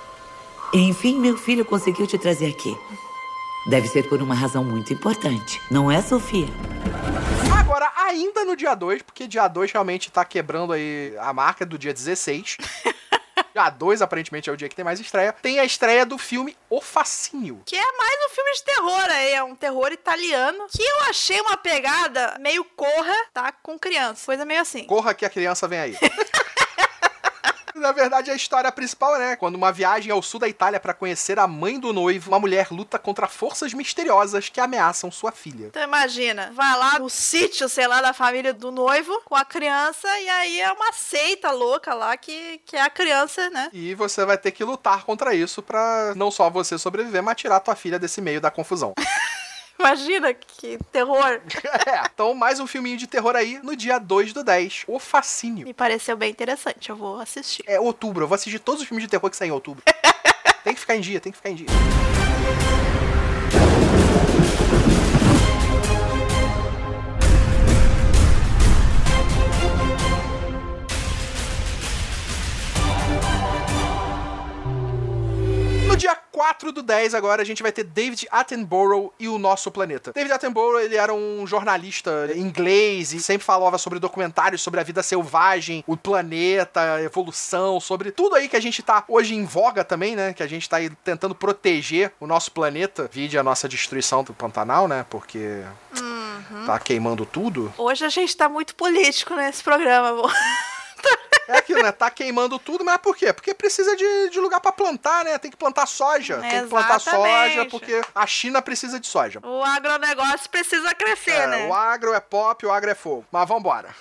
Enfim, meu filho conseguiu te trazer aqui. Deve ser por uma razão muito importante, não é, Sofia? Agora, ainda no dia dois, porque dia dois realmente tá quebrando aí a marca do dia dezesseis. Dia dois, aparentemente, é o dia que tem mais estreia. Tem a estreia do filme O Fascínio. Que é mais um filme de terror aí, é um terror italiano, que eu achei uma pegada meio Corra, tá? Com criança, coisa meio assim. Corra que a criança vem aí. Na verdade, a história principal, né? Quando uma viagem ao sul da Itália para conhecer a mãe do noivo, uma mulher luta contra forças misteriosas que ameaçam sua filha. Então imagina, vai lá no sítio, sei lá, da família do noivo, com a criança, e aí é uma seita louca lá que, que é a criança, né? E você vai ter que lutar contra isso pra não só você sobreviver, mas tirar tua filha desse meio da confusão. Imagina que terror. É, então mais um filminho de terror aí no dia dois do dez, O Fascínio. Me pareceu bem interessante, eu vou assistir. É outubro, eu vou assistir todos os filmes de terror que saem em outubro. Tem que ficar em dia, tem que ficar em dia. No dia quatro do dez agora, a gente vai ter David Attenborough e o Nosso Planeta. David Attenborough, ele era um jornalista inglês e sempre falava sobre documentários sobre a vida selvagem, o planeta, a evolução, sobre tudo aí que a gente tá hoje em voga também, né? Que a gente tá aí tentando proteger o nosso planeta, vide a nossa destruição do Pantanal, né? Porque uhum. tá queimando tudo. Hoje a gente tá muito político nesse programa, amor. É aquilo, né? Tá queimando tudo, mas por quê? Porque precisa de, de lugar pra plantar, né? Tem que plantar soja. Exatamente. Tem que plantar soja, porque a China precisa de soja. O agronegócio precisa crescer, é, né? O agro é pop, o agro é fogo. Mas vambora.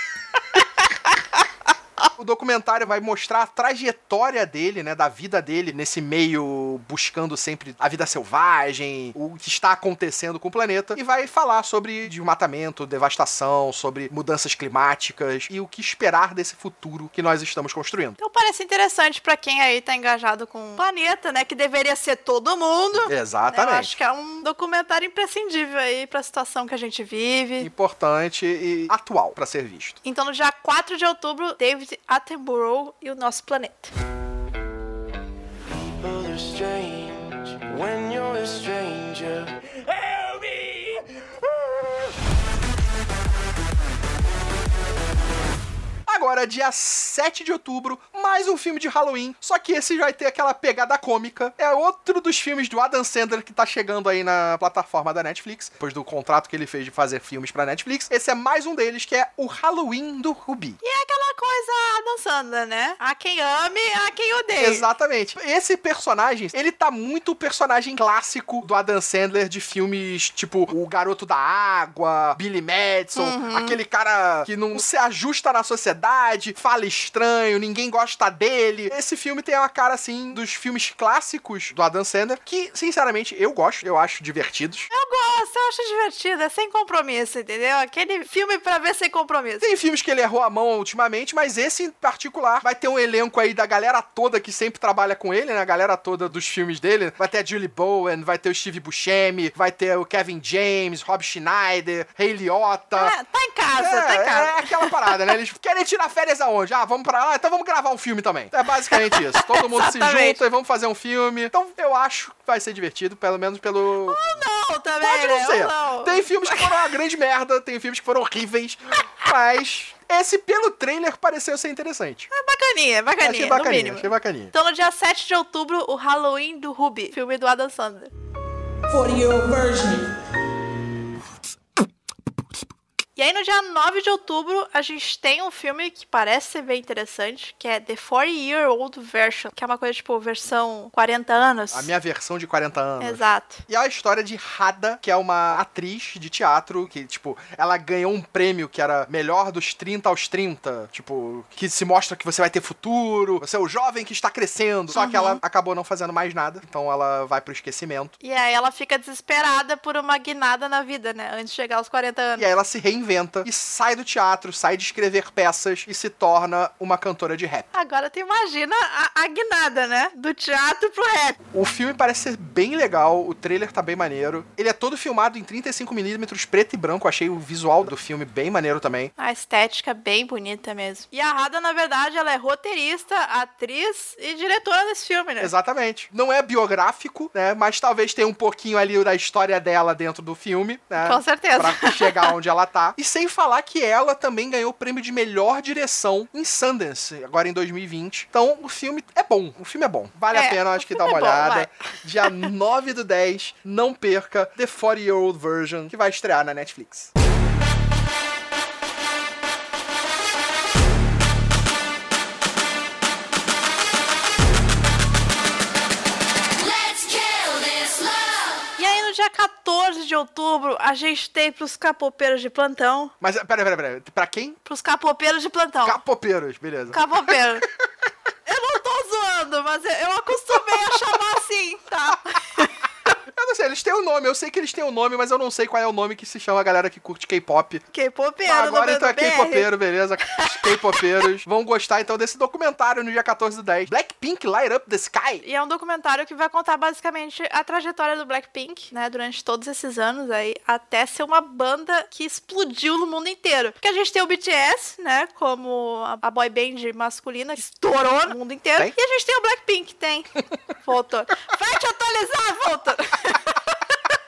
O documentário vai mostrar a trajetória dele, né, da vida dele nesse meio, buscando sempre a vida selvagem, o que está acontecendo com o planeta, e vai falar sobre desmatamento, devastação, sobre mudanças climáticas e o que esperar desse futuro que nós estamos construindo. Então parece interessante pra quem aí tá engajado com o planeta, né, que deveria ser todo mundo. Exatamente. Eu acho que é um documentário imprescindível aí pra situação que a gente vive. Importante e atual pra ser visto. Então no dia quatro de outubro, David Attenborough e o Nosso Planeta. Agora, dia sete de outubro, mais um filme de Halloween, só que esse vai ter aquela pegada cômica. É outro dos filmes do Adam Sandler que tá chegando aí na plataforma da Netflix, depois do contrato que ele fez de fazer filmes pra Netflix. Esse é mais um deles, que é o Halloween do Ruby. E é aquela coisa Adam Sandler, né? Há quem ame, há quem odeie. Exatamente. Esse personagem, ele tá muito o personagem clássico do Adam Sandler de filmes tipo O Garoto da Água, Billy Madison, uhum. aquele cara que não se ajusta na sociedade, fala estranho, ninguém gosta dele. Esse filme tem uma cara, assim, dos filmes clássicos do Adam Sandler, que, sinceramente, eu gosto, eu acho divertidos. Eu gosto, eu acho divertido, é sem compromisso, entendeu? Aquele filme pra ver sem compromisso. Tem filmes que ele errou a mão ultimamente, mas esse em particular vai ter um elenco aí da galera toda que sempre trabalha com ele, né? A galera toda dos filmes dele. Vai ter a Julie Bowen, vai ter o Steve Buscemi, vai ter o Kevin James, Rob Schneider, Ray Liotta. É, tá em casa, é, tá em casa. É aquela parada, né? Eles querem tirar férias aonde? Ah, vamos pra lá? Então vamos gravar um filme também. É basicamente isso. Todo mundo se junta e vamos fazer um filme. Então eu acho que vai ser divertido, pelo menos pelo... Ou não, também, Pode não né? ser. Não. Tem filmes que foram uma grande merda, tem filmes que foram horríveis, mas... Esse, pelo trailer, pareceu ser interessante. É bacaninha, bacaninha, achei bacaninha, no mínimo. achei bacaninha. Então, no dia sete de outubro, o Halloween do Ruby, filme do Adam Sandler. For your version. E aí, no dia nove de outubro, a gente tem um filme que parece ser bem interessante, que é The forty-Year-Old Version, que é uma coisa, tipo, versão quarenta anos. A minha versão de quarenta anos. Exato. E é a história de Hada, que é uma atriz de teatro, que, tipo, ela ganhou um prêmio que era melhor dos trinta aos trinta, tipo, que se mostra que você vai ter futuro, você é o jovem que está crescendo. Só uhum. que ela acabou não fazendo mais nada, então ela vai pro esquecimento. E aí ela fica desesperada por uma guinada na vida, né, antes de chegar aos quarenta anos. E aí ela se reinventa e sai do teatro, sai de escrever peças e se torna uma cantora de rap. Agora tu imagina a, a guinada, né? Do teatro pro rap. O filme parece ser bem legal, o trailer tá bem maneiro. Ele é todo filmado em trinta e cinco milímetros, preto e branco. Achei o visual do filme bem maneiro também. A estética bem bonita mesmo. E a Hada, na verdade, ela é roteirista, atriz e diretora desse filme, né? Exatamente. Não é biográfico, né? Mas talvez tenha um pouquinho ali da história dela dentro do filme, né? Com certeza. Pra chegar onde ela tá. E sem falar que ela também ganhou o prêmio de melhor direção em Sundance, agora em dois mil e vinte. Então, o filme é bom. O filme é bom. Vale é, a pena, acho que dá uma é olhada. Bom, dia nove do dez, não perca The forty-Year-Old Version, que vai estrear na Netflix. Dia quatorze de outubro, a gente tem pros capopeiros de plantão. Mas, peraí, peraí, peraí. Pra quem? Pros capopeiros de plantão. Capopeiros, beleza. Capopeiro. Eu não tô zoando, mas eu acostumei a chamar assim, tá? Eu não sei, eles têm um nome, eu sei que eles têm um nome, mas eu não sei qual é o nome que se chama a galera que curte K-pop. K-popeiro, ah, agora então é B R. K-popeiro, beleza? K-popeiros vão gostar então desse documentário no dia quatorze do dez. Blackpink Light Up the Sky. E é um documentário que vai contar basicamente a trajetória do Blackpink, né, durante todos esses anos aí, até ser uma banda que explodiu no mundo inteiro. Porque a gente tem o B T S, né, como a boy band masculina, que estourou no mundo inteiro. Tem? E a gente tem o Blackpink, tem. Voltou. Vai te atualizar, voltou.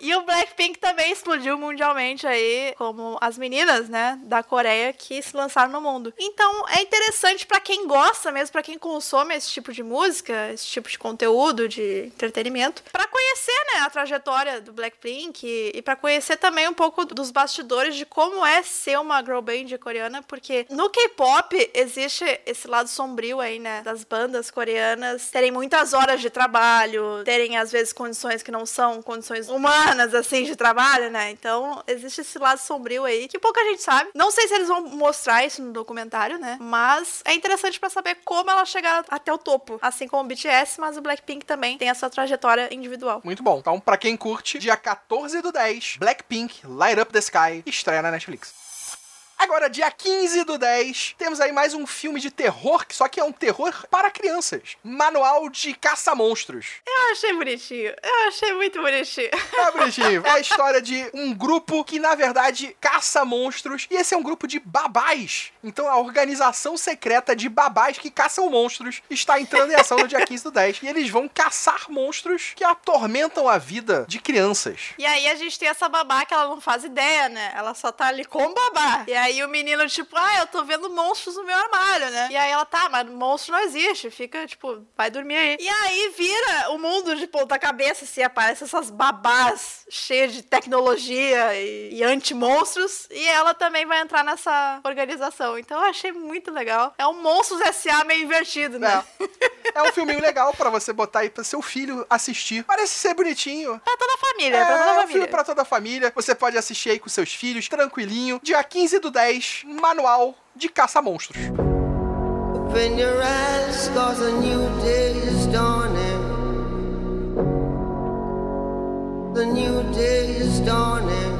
E o Blackpink também explodiu mundialmente aí, como as meninas, né, da Coreia que se lançaram no mundo. Então é interessante pra quem gosta mesmo, pra quem consome esse tipo de música, esse tipo de conteúdo, de entretenimento, pra conhecer, né, a trajetória do Blackpink e, e pra conhecer também um pouco dos bastidores de como é ser uma girl band coreana, porque no K-pop existe esse lado sombrio aí, né, das bandas coreanas terem muitas horas de trabalho, terem às vezes condições que não são condições humanas, assim, de trabalho, né, então existe esse lado sombrio aí, que pouca gente sabe. Não sei se eles vão mostrar isso no documentário, né, mas é interessante pra saber como elas chegaram até o topo, assim como o B T S, mas o Blackpink também tem a sua trajetória individual. Muito bom. Então, pra quem curte, dia quatorze do dez, Blackpink, Light Up the Sky, estreia na Netflix. Agora, dia quinze do dez, temos aí mais um filme de terror, só que é um terror para crianças. Manual de Caça-Monstros. Eu achei bonitinho. Eu achei muito bonitinho. É bonitinho. É a história de um grupo que, na verdade, caça monstros. E esse é um grupo de babás. Então, a organização secreta de babás que caçam monstros está entrando em ação no dia quinze do dez. E eles vão caçar monstros que atormentam a vida de crianças. E aí, a gente tem essa babá que ela não faz ideia, né? Ela só tá ali com o babá. E aí, o menino, tipo, ah, eu tô vendo monstros no meu armário, né? E aí ela, tá, mas monstro não existe. Fica, tipo, vai dormir aí. E aí vira o mundo de ponta cabeça, se aparecem essas babás cheias de tecnologia e, e anti-monstros. E ela também vai entrar nessa organização. Então eu achei muito legal. É um Monstros S A meio invertido, né? É, é um filminho legal pra você botar aí pra seu filho assistir. Parece ser bonitinho. Pra toda a família, é, pra toda a família. É um família. filme pra toda a família. Você pode assistir aí com seus filhos, tranquilinho. Dia quinze do dez, Manual de Caça-Monstros. Open your eyes, 'cause a new day is dawning. The new day is dawning.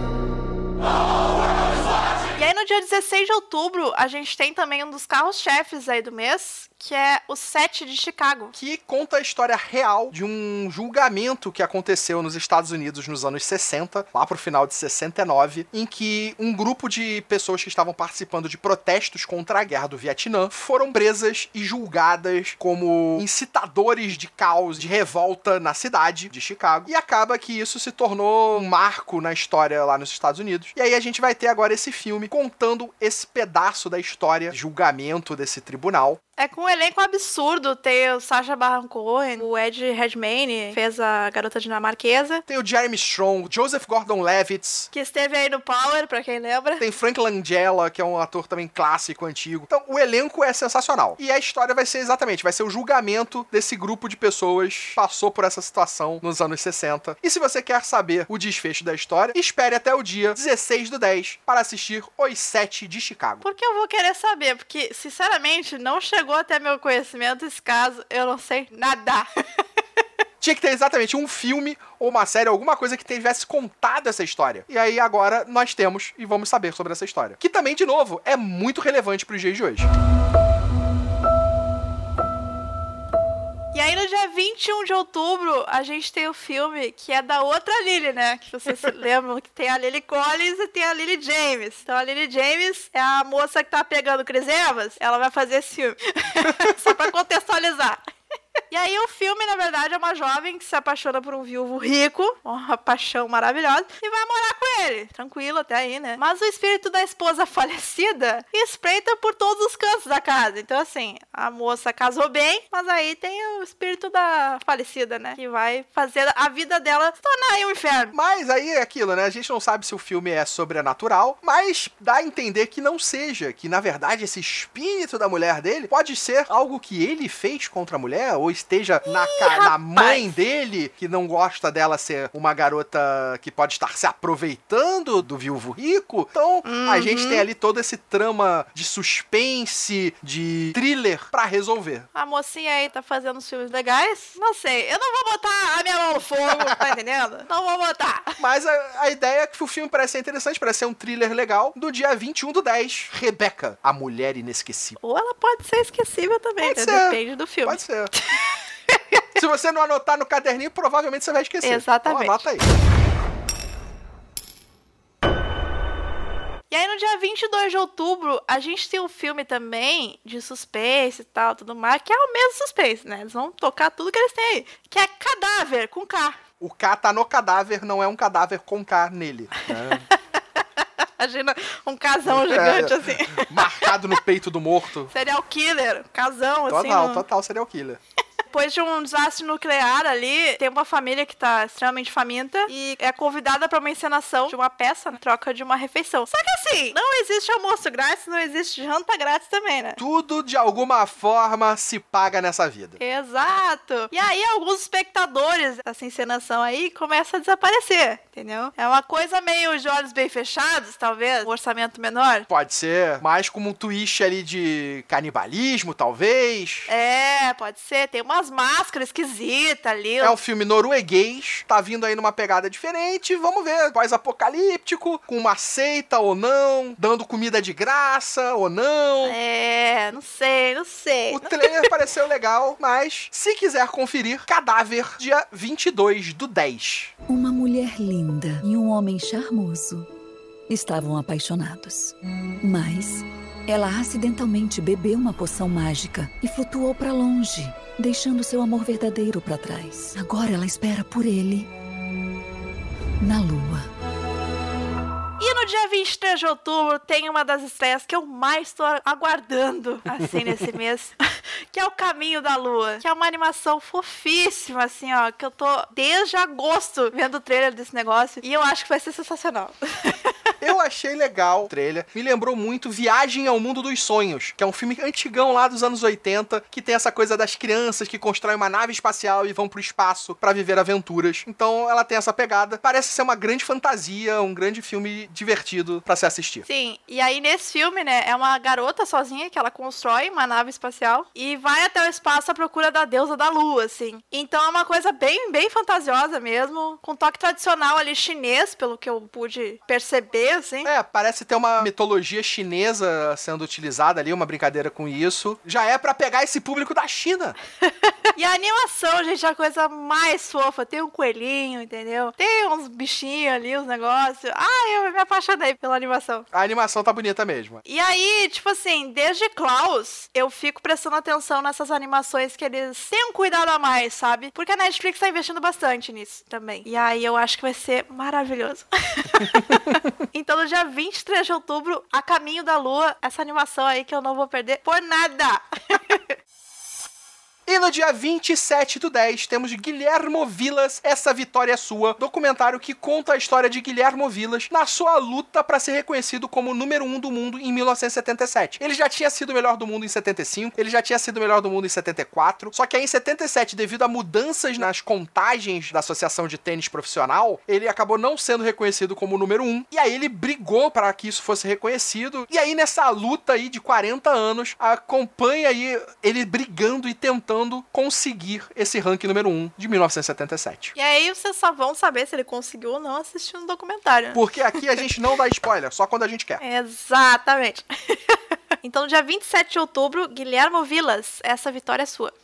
E aí no dia dezesseis de outubro, a gente tem também um dos carros-chefes aí do mês, que é o Sete de Chicago. Que conta a história real de um julgamento que aconteceu nos Estados Unidos nos anos sessenta, lá pro final de sessenta e nove, em que um grupo de pessoas que estavam participando de protestos contra a guerra do Vietnã foram presas e julgadas como incitadores de caos, de revolta na cidade de Chicago. E acaba que isso se tornou um marco na história lá nos Estados Unidos. E aí a gente vai ter agora esse filme contando esse pedaço da história, julgamento desse tribunal. É com um elenco absurdo, tem o Sacha Baron Cohen, o Ed Redmayne, fez a garota dinamarquesa. Tem o Jeremy Strong, Joseph Gordon-Levitt, que esteve aí no Power, pra quem lembra. Tem Frank Langella, que é um ator também clássico, antigo. Então, o elenco é sensacional. E a história vai ser exatamente, vai ser o julgamento desse grupo de pessoas que passou por essa situação nos anos sessenta. E se você quer saber o desfecho da história, espere até o dia dezesseis do dez para assistir Os Sete de Chicago. Porque eu vou querer saber, porque, sinceramente, não chegou Chegou até meu conhecimento esse caso, eu não sei nada. Tinha que ter exatamente um filme ou uma série, alguma coisa que tivesse contado essa história. E aí agora nós temos e vamos saber sobre essa história. Que também, de novo, é muito relevante para os dias de hoje. E aí no dia vinte e um de outubro, a gente tem o filme que é da outra Lily, né? Que vocês se lembram que tem a Lily Collins e tem a Lily James. Então a Lily James é a moça que tá pegando Chris Evans. Ela vai fazer esse filme. Só pra contextualizar. E aí o filme, na verdade, é uma jovem que se apaixona por um viúvo rico, uma paixão maravilhosa, e vai morar com ele. Tranquilo até aí, né? Mas o espírito da esposa falecida espreita por todos os cantos da casa. Então, assim, a moça casou bem, mas aí tem o espírito da falecida, né? Que vai fazer a vida dela se tornar aí um inferno. Mas aí é aquilo, né? A gente não sabe se o filme é sobrenatural, mas dá a entender que não seja. Que, na verdade, esse espírito da mulher dele pode ser algo que ele fez contra a mulher, ou esteja na, Ih, na mãe dele, que não gosta dela ser uma garota que pode estar se aproveitando do viúvo rico. Então, uhum. a gente tem ali todo esse trama de suspense, de thriller pra resolver. A mocinha aí tá fazendo os filmes legais? Não sei. Eu não vou botar a minha mão no fogo, tá entendendo? Não vou botar. Mas a, a ideia é que o filme parece ser interessante, parece ser um thriller legal. Do dia vinte e um do dez, Rebecca, a mulher inesquecível. Ou ela pode ser esquecível também, pode né? Ser. Depende do filme. Pode ser. Se você não anotar no caderninho, provavelmente você vai esquecer. Exatamente. Então anota aí. E aí no dia vinte e dois de outubro, a gente tem um filme também de suspense e tal, tudo mais, que é o mesmo suspense, né? Eles vão tocar tudo que eles têm aí. Que é Cadáver, com K. O K tá no cadáver, não é um cadáver com K nele. Né? Imagina um casão gigante, é, assim. Marcado no peito do morto. Serial killer, casão, total, assim. Total, no... total serial killer. Depois de um desastre nuclear ali, tem uma família que tá extremamente faminta e é convidada pra uma encenação de uma peça em troca de uma refeição. Só que assim, não existe almoço grátis, não existe janta grátis também, né? Tudo, de alguma forma, se paga nessa vida. Exato. E aí, alguns espectadores dessa encenação aí começam a desaparecer, entendeu? É uma coisa meio de olhos bem fechados, talvez, um orçamento menor. Pode ser, mais como um twist ali de canibalismo, talvez. É, pode ser. Tem umas máscaras esquisitas ali. É um filme norueguês, tá vindo aí numa pegada diferente, vamos ver, pós-apocalíptico, com uma seita ou não, dando comida de graça ou não. É, não sei, não sei. O trailer pareceu legal, mas se quiser conferir, Cadáver, dia vinte e dois do dez. Uma mulher linda e um homem charmoso estavam apaixonados, mas ela acidentalmente bebeu uma poção mágica e flutuou para longe, deixando seu amor verdadeiro para trás. Agora ela espera por ele na lua. E no dia vinte e três de outubro tem uma das estreias que eu mais tô aguardando, assim, nesse mês, que é O Caminho da Lua, que é uma animação fofíssima, assim, ó, que eu tô desde agosto vendo o trailer desse negócio e eu acho que vai ser sensacional. Eu achei legal o trailer. Me lembrou muito Viagem ao Mundo dos Sonhos, que é um filme antigão lá dos anos oitenta, que tem essa coisa das crianças que constroem uma nave espacial e vão pro espaço pra viver aventuras. Então ela tem essa pegada. Parece ser uma grande fantasia, um grande filme divertido pra se assistir. Sim, e aí nesse filme, né, é uma garota sozinha que ela constrói uma nave espacial e vai até o espaço à procura da deusa da lua, assim. Então é uma coisa bem, bem fantasiosa mesmo, com toque tradicional ali chinês, pelo que eu pude perceber, assim. É, parece ter uma mitologia chinesa sendo utilizada ali, uma brincadeira com isso. Já é pra pegar esse público da China. E a animação, gente, é a coisa mais fofa. Tem um coelhinho, entendeu? Tem uns bichinhos ali, uns negócios. Ah, eu me apaixonei pela animação. A animação tá bonita mesmo. E aí, tipo assim, desde Klaus, eu fico prestando atenção nessas animações que eles têm um cuidado a mais, sabe? Porque a Netflix tá investindo bastante nisso também. E aí eu acho que vai ser maravilhoso. Então, no dia vinte e três de outubro, A Caminho da Lua, essa animação aí que eu não vou perder por nada. E no dia vinte e sete do dez, temos Guillermo Vilas, Essa Vitória é Sua, documentário que conta a história de Guillermo Vilas na sua luta para ser reconhecido como o número um do mundo em mil novecentos e setenta e sete. Ele já tinha sido o melhor do mundo em setenta e cinco, ele já tinha sido o melhor do mundo em setenta e quatro, só que aí em setenta e sete, devido a mudanças nas contagens da Associação de Tênis Profissional, ele acabou não sendo reconhecido como o número um, e aí ele brigou para que isso fosse reconhecido, e aí nessa luta aí de quarenta anos, acompanha aí ele brigando e tentando conseguir esse ranking número um de mil novecentos e setenta e sete. E aí vocês só vão saber se ele conseguiu ou não assistindo o documentário. Porque aqui a gente não dá spoiler, só quando a gente quer. Exatamente. Então, no dia vinte e sete de outubro, Guillermo Vilas, Essa Vitória é Sua.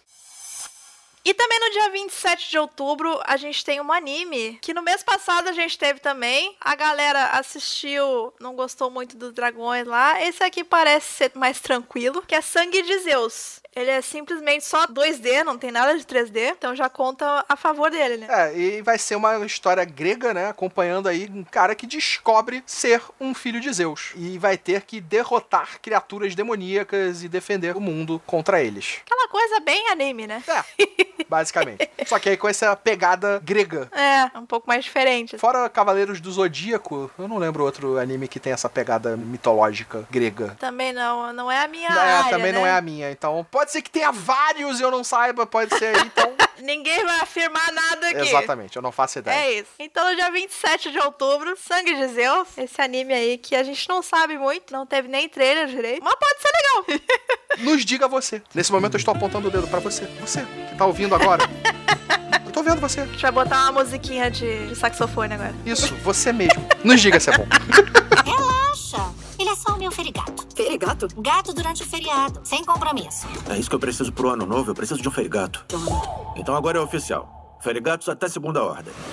E também no dia vinte e sete de outubro, a gente tem um anime, que no mês passado a gente teve também. A galera assistiu, não gostou muito dos dragões lá. Esse aqui parece ser mais tranquilo, que é Sangue de Zeus. Ele é simplesmente só dois D, não tem nada de três D, então já conta a favor dele, né? É, e vai ser uma história grega, né, acompanhando aí um cara que descobre ser um filho de Zeus. E vai ter que derrotar criaturas demoníacas e defender o mundo contra eles. Aquela coisa bem anime, né? É, basicamente. Só que aí com essa pegada grega. É, um pouco mais diferente. Fora Cavaleiros do Zodíaco, eu não lembro outro anime que tem essa pegada mitológica grega. Também não, não é a minha é, área, também né? não é a minha, então... Pode ser que tenha vários e eu não saiba, pode ser aí, então... Ninguém vai afirmar nada aqui. Exatamente, eu não faço ideia. É isso. Então, no dia vinte e sete de outubro, Sangue de Zeus, esse anime aí que a gente não sabe muito, não teve nem trailer direito, mas pode ser legal. Nos diga você. Nesse momento eu estou apontando o dedo pra você. Você, que tá ouvindo agora. Eu tô vendo você. A gente vai botar uma musiquinha de, de saxofone agora. Isso, você mesmo. Nos diga se é bom. Relaxa. Ele é só o meu ferigato. Ferigato? Gato durante o feriado, sem compromisso. É isso que eu preciso pro ano novo, eu preciso de um ferigato. Então agora é oficial. Ferigatos até segunda ordem.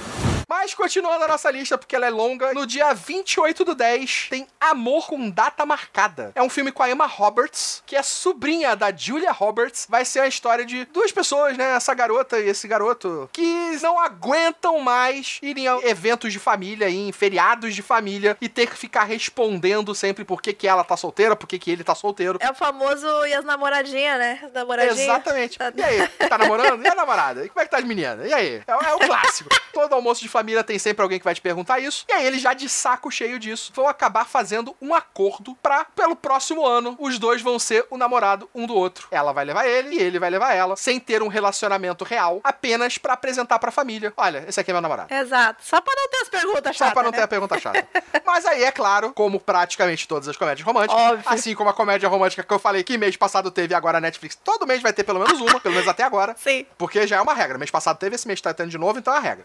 Mas continuando a nossa lista, porque ela é longa, no dia vinte e oito do dez tem Amor com Data Marcada. É um filme com a Emma Roberts, que é sobrinha da Julia Roberts. Vai ser a história de duas pessoas, né? Essa garota e esse garoto, que não aguentam mais irem a eventos de família, em feriados de família, e ter que ficar respondendo sempre por que, que ela tá solteira, por que, que ele tá solteiro. É o famoso e as namoradinhas, né? As namoradinhas. Exatamente. E aí, tá namorando? E a namorada? E como é que tá as meninas? E aí? É, é o clássico. Todo almoço de família tem sempre alguém que vai te perguntar isso. E aí, eles já de saco cheio disso, vão acabar fazendo um acordo pra, pelo próximo ano, os dois vão ser o namorado um do outro. Ela vai levar ele e ele vai levar ela, sem ter um relacionamento real, apenas pra apresentar pra família. Olha, esse aqui é meu namorado. Exato. Só pra não ter as perguntas chatas, Só pra não né? ter a pergunta chata. Mas aí, é claro, como praticamente todas as comédias românticas, Óbvio. assim como a comédia romântica que eu falei que mês passado teve, agora a Netflix, todo mês vai ter pelo menos uma, pelo menos até agora. Sim. Porque já é uma regra. Mês passado teve, esse mês tá tendo de novo, então é a regra.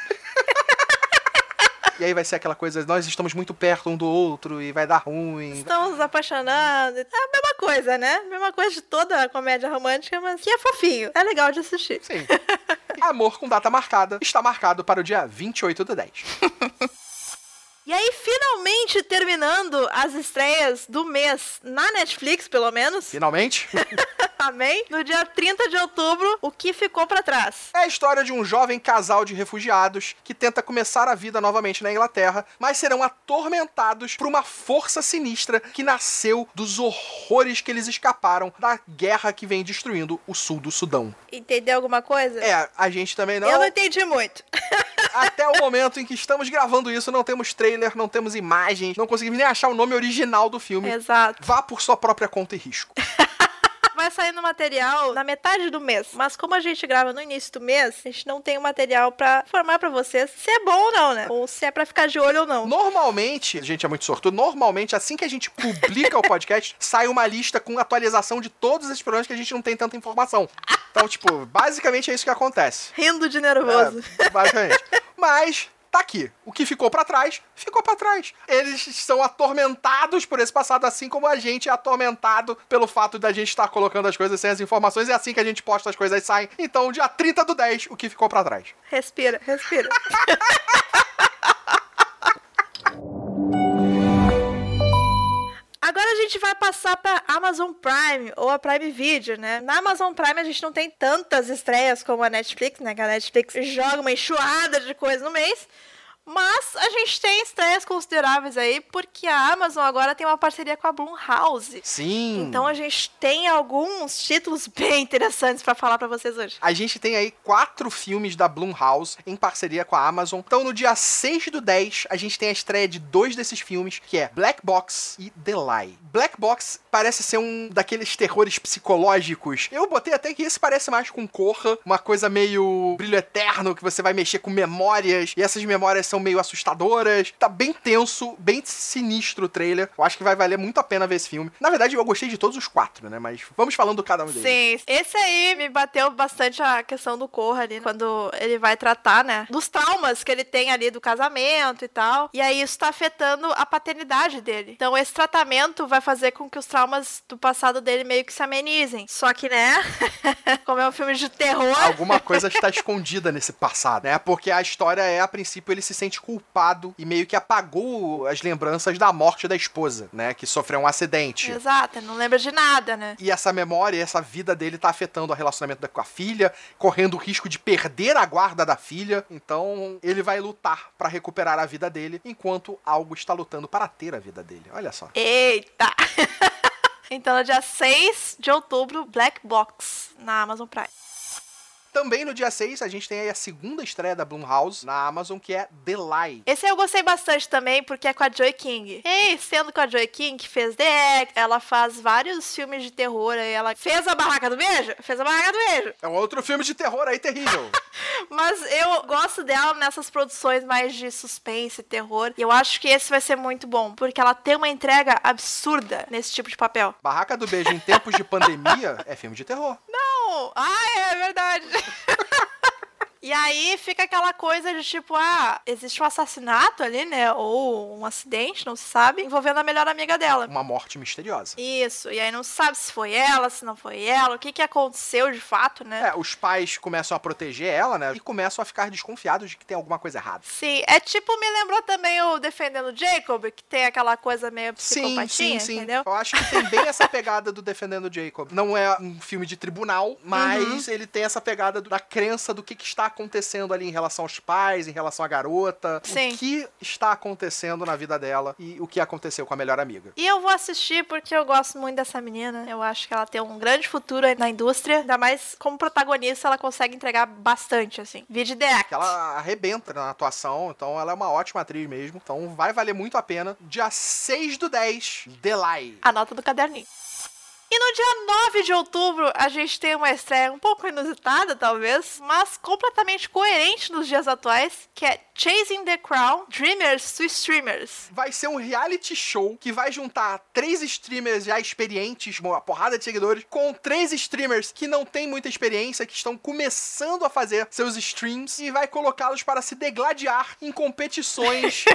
E aí vai ser aquela coisa, nós estamos muito perto um do outro e vai dar ruim. Estamos nos apaixonando. É a mesma coisa, né? Mesma coisa de toda a comédia romântica, mas que é fofinho. É legal de assistir. Sim. Amor com Data Marcada está marcado para o dia vinte e oito do dez. E aí, finalmente terminando as estreias do mês na Netflix, pelo menos. Finalmente. Amém? No dia trinta de outubro, o que ficou pra trás? É a história de um jovem casal de refugiados que tenta começar a vida novamente na Inglaterra, mas serão atormentados por uma força sinistra que nasceu dos horrores que eles escaparam da guerra que vem destruindo o sul do Sudão. Entendeu alguma coisa? É, a gente também não. Eu não entendi muito. Até o momento em que estamos gravando isso, não temos trailer, não temos imagens, não conseguimos nem achar o nome original do filme. Exato. Vá por sua própria conta e risco. Vai sair no material na metade do mês. Mas como a gente grava no início do mês, a gente não tem o material pra informar pra vocês se é bom ou não, né? Ou se é pra ficar de olho ou não. Normalmente, a gente é muito sortudo, normalmente assim que a gente publica o podcast, sai uma lista com atualização de todos esses programas que a gente não tem tanta informação. Então, tipo, basicamente é isso que acontece. Rindo de nervoso. É, basicamente. Mas tá aqui. O que ficou pra trás, ficou pra trás. Eles são atormentados por esse passado, assim como a gente é atormentado pelo fato da gente estar colocando as coisas sem as informações. É assim que a gente posta, as coisas saem. Então, dia trinta do dez, o que ficou pra trás. Respira, respira. Agora a gente vai passar pra Amazon Prime, ou a Prime Video, né? Na Amazon Prime a gente não tem tantas estreias como a Netflix, né? Que a Netflix joga uma enxurrada de coisa no mês. Mas a gente tem estreias consideráveis aí, porque a Amazon agora tem uma parceria com a Blumhouse. Sim. Então a gente tem alguns títulos bem interessantes pra falar pra vocês hoje. A gente tem aí quatro filmes da Blumhouse em parceria com a Amazon. Então no dia seis do dez, a gente tem a estreia de dois desses filmes, que é Black Box e The Lie. Black Box parece ser um daqueles terrores psicológicos. Eu botei até que esse parece mais com Corra, uma coisa meio Brilho Eterno, que você vai mexer com memórias, e essas memórias são meio assustadoras. Tá bem tenso, bem sinistro o trailer. Eu acho que vai valer muito a pena ver esse filme. Na verdade, eu gostei de todos os quatro, né? Mas vamos falando de cada um deles. Sim, esse aí me bateu bastante a questão do Corra ali, quando ele vai tratar, né, dos traumas que ele tem ali do casamento e tal. E aí isso tá afetando a paternidade dele. Então esse tratamento vai fazer com que os traumas do passado dele meio que se amenizem. Só que, né, como é um filme de terror... Alguma coisa está escondida nesse passado, né? Porque a história é, a princípio, ele se sente culpado e meio que apagou as lembranças da morte da esposa, né? Que sofreu um acidente. Exato, não lembra de nada, né? E essa memória, essa vida dele tá afetando o relacionamento com a filha, correndo o risco de perder a guarda da filha. Então, ele vai lutar pra recuperar a vida dele, enquanto algo está lutando para ter a vida dele. Olha só. Eita! Então, no dia seis de outubro, Black Box, na Amazon Prime. Também no dia seis, a gente tem aí a segunda estreia da Blumhouse na Amazon, que é The Lie. Esse eu gostei bastante também, porque é com a Joy King. E sendo com a Joy King, que fez The Act, ela faz vários filmes de terror. Aí ela fez a Barraca do Beijo? Fez a Barraca do Beijo. É um outro filme de terror aí terrível. Mas eu gosto dela nessas produções mais de suspense e terror. E eu acho que esse vai ser muito bom, porque ela tem uma entrega absurda nesse tipo de papel. Barraca do Beijo em tempos de pandemia é filme de terror. Não! Ah, é verdade. E aí fica aquela coisa de tipo, ah, existe um assassinato ali, né? Ou um acidente, não se sabe, envolvendo a melhor amiga dela. Uma morte misteriosa. Isso, e aí não se sabe se foi ela, se não foi ela, o que que aconteceu de fato, né? É, os pais começam a proteger ela, né? E começam a ficar desconfiados de que tem alguma coisa errada. Sim, é tipo, me lembrou também o Defendendo Jacob, que tem aquela coisa meio psicopatia, sim, sim, sim. entendeu? Eu acho que tem bem essa pegada do Defendendo Jacob. Não é um filme de tribunal, mas uhum. ele tem essa pegada da crença do que, que está acontecendo ali em relação aos pais, em relação à garota, sim. o que está acontecendo na vida dela e o que aconteceu com a melhor amiga. E eu vou assistir porque eu gosto muito dessa menina. Eu acho que ela tem um grande futuro aí na indústria, ainda mais como protagonista, ela consegue entregar bastante, assim. Vídeo The Act. Ela arrebenta na atuação, então ela é uma ótima atriz mesmo. Então vai valer muito a pena. Dia seis do dez, The Lie. Anota do caderninho. E no dia nove de outubro, a gente tem uma estreia um pouco inusitada, talvez, mas completamente coerente nos dias atuais, que é Chasing the Crown, Dreamers to Streamers. Vai ser um reality show que vai juntar três streamers já experientes, uma porrada de seguidores, com três streamers que não têm muita experiência, que estão começando a fazer seus streams, e vai colocá-los para se degladiar em competições...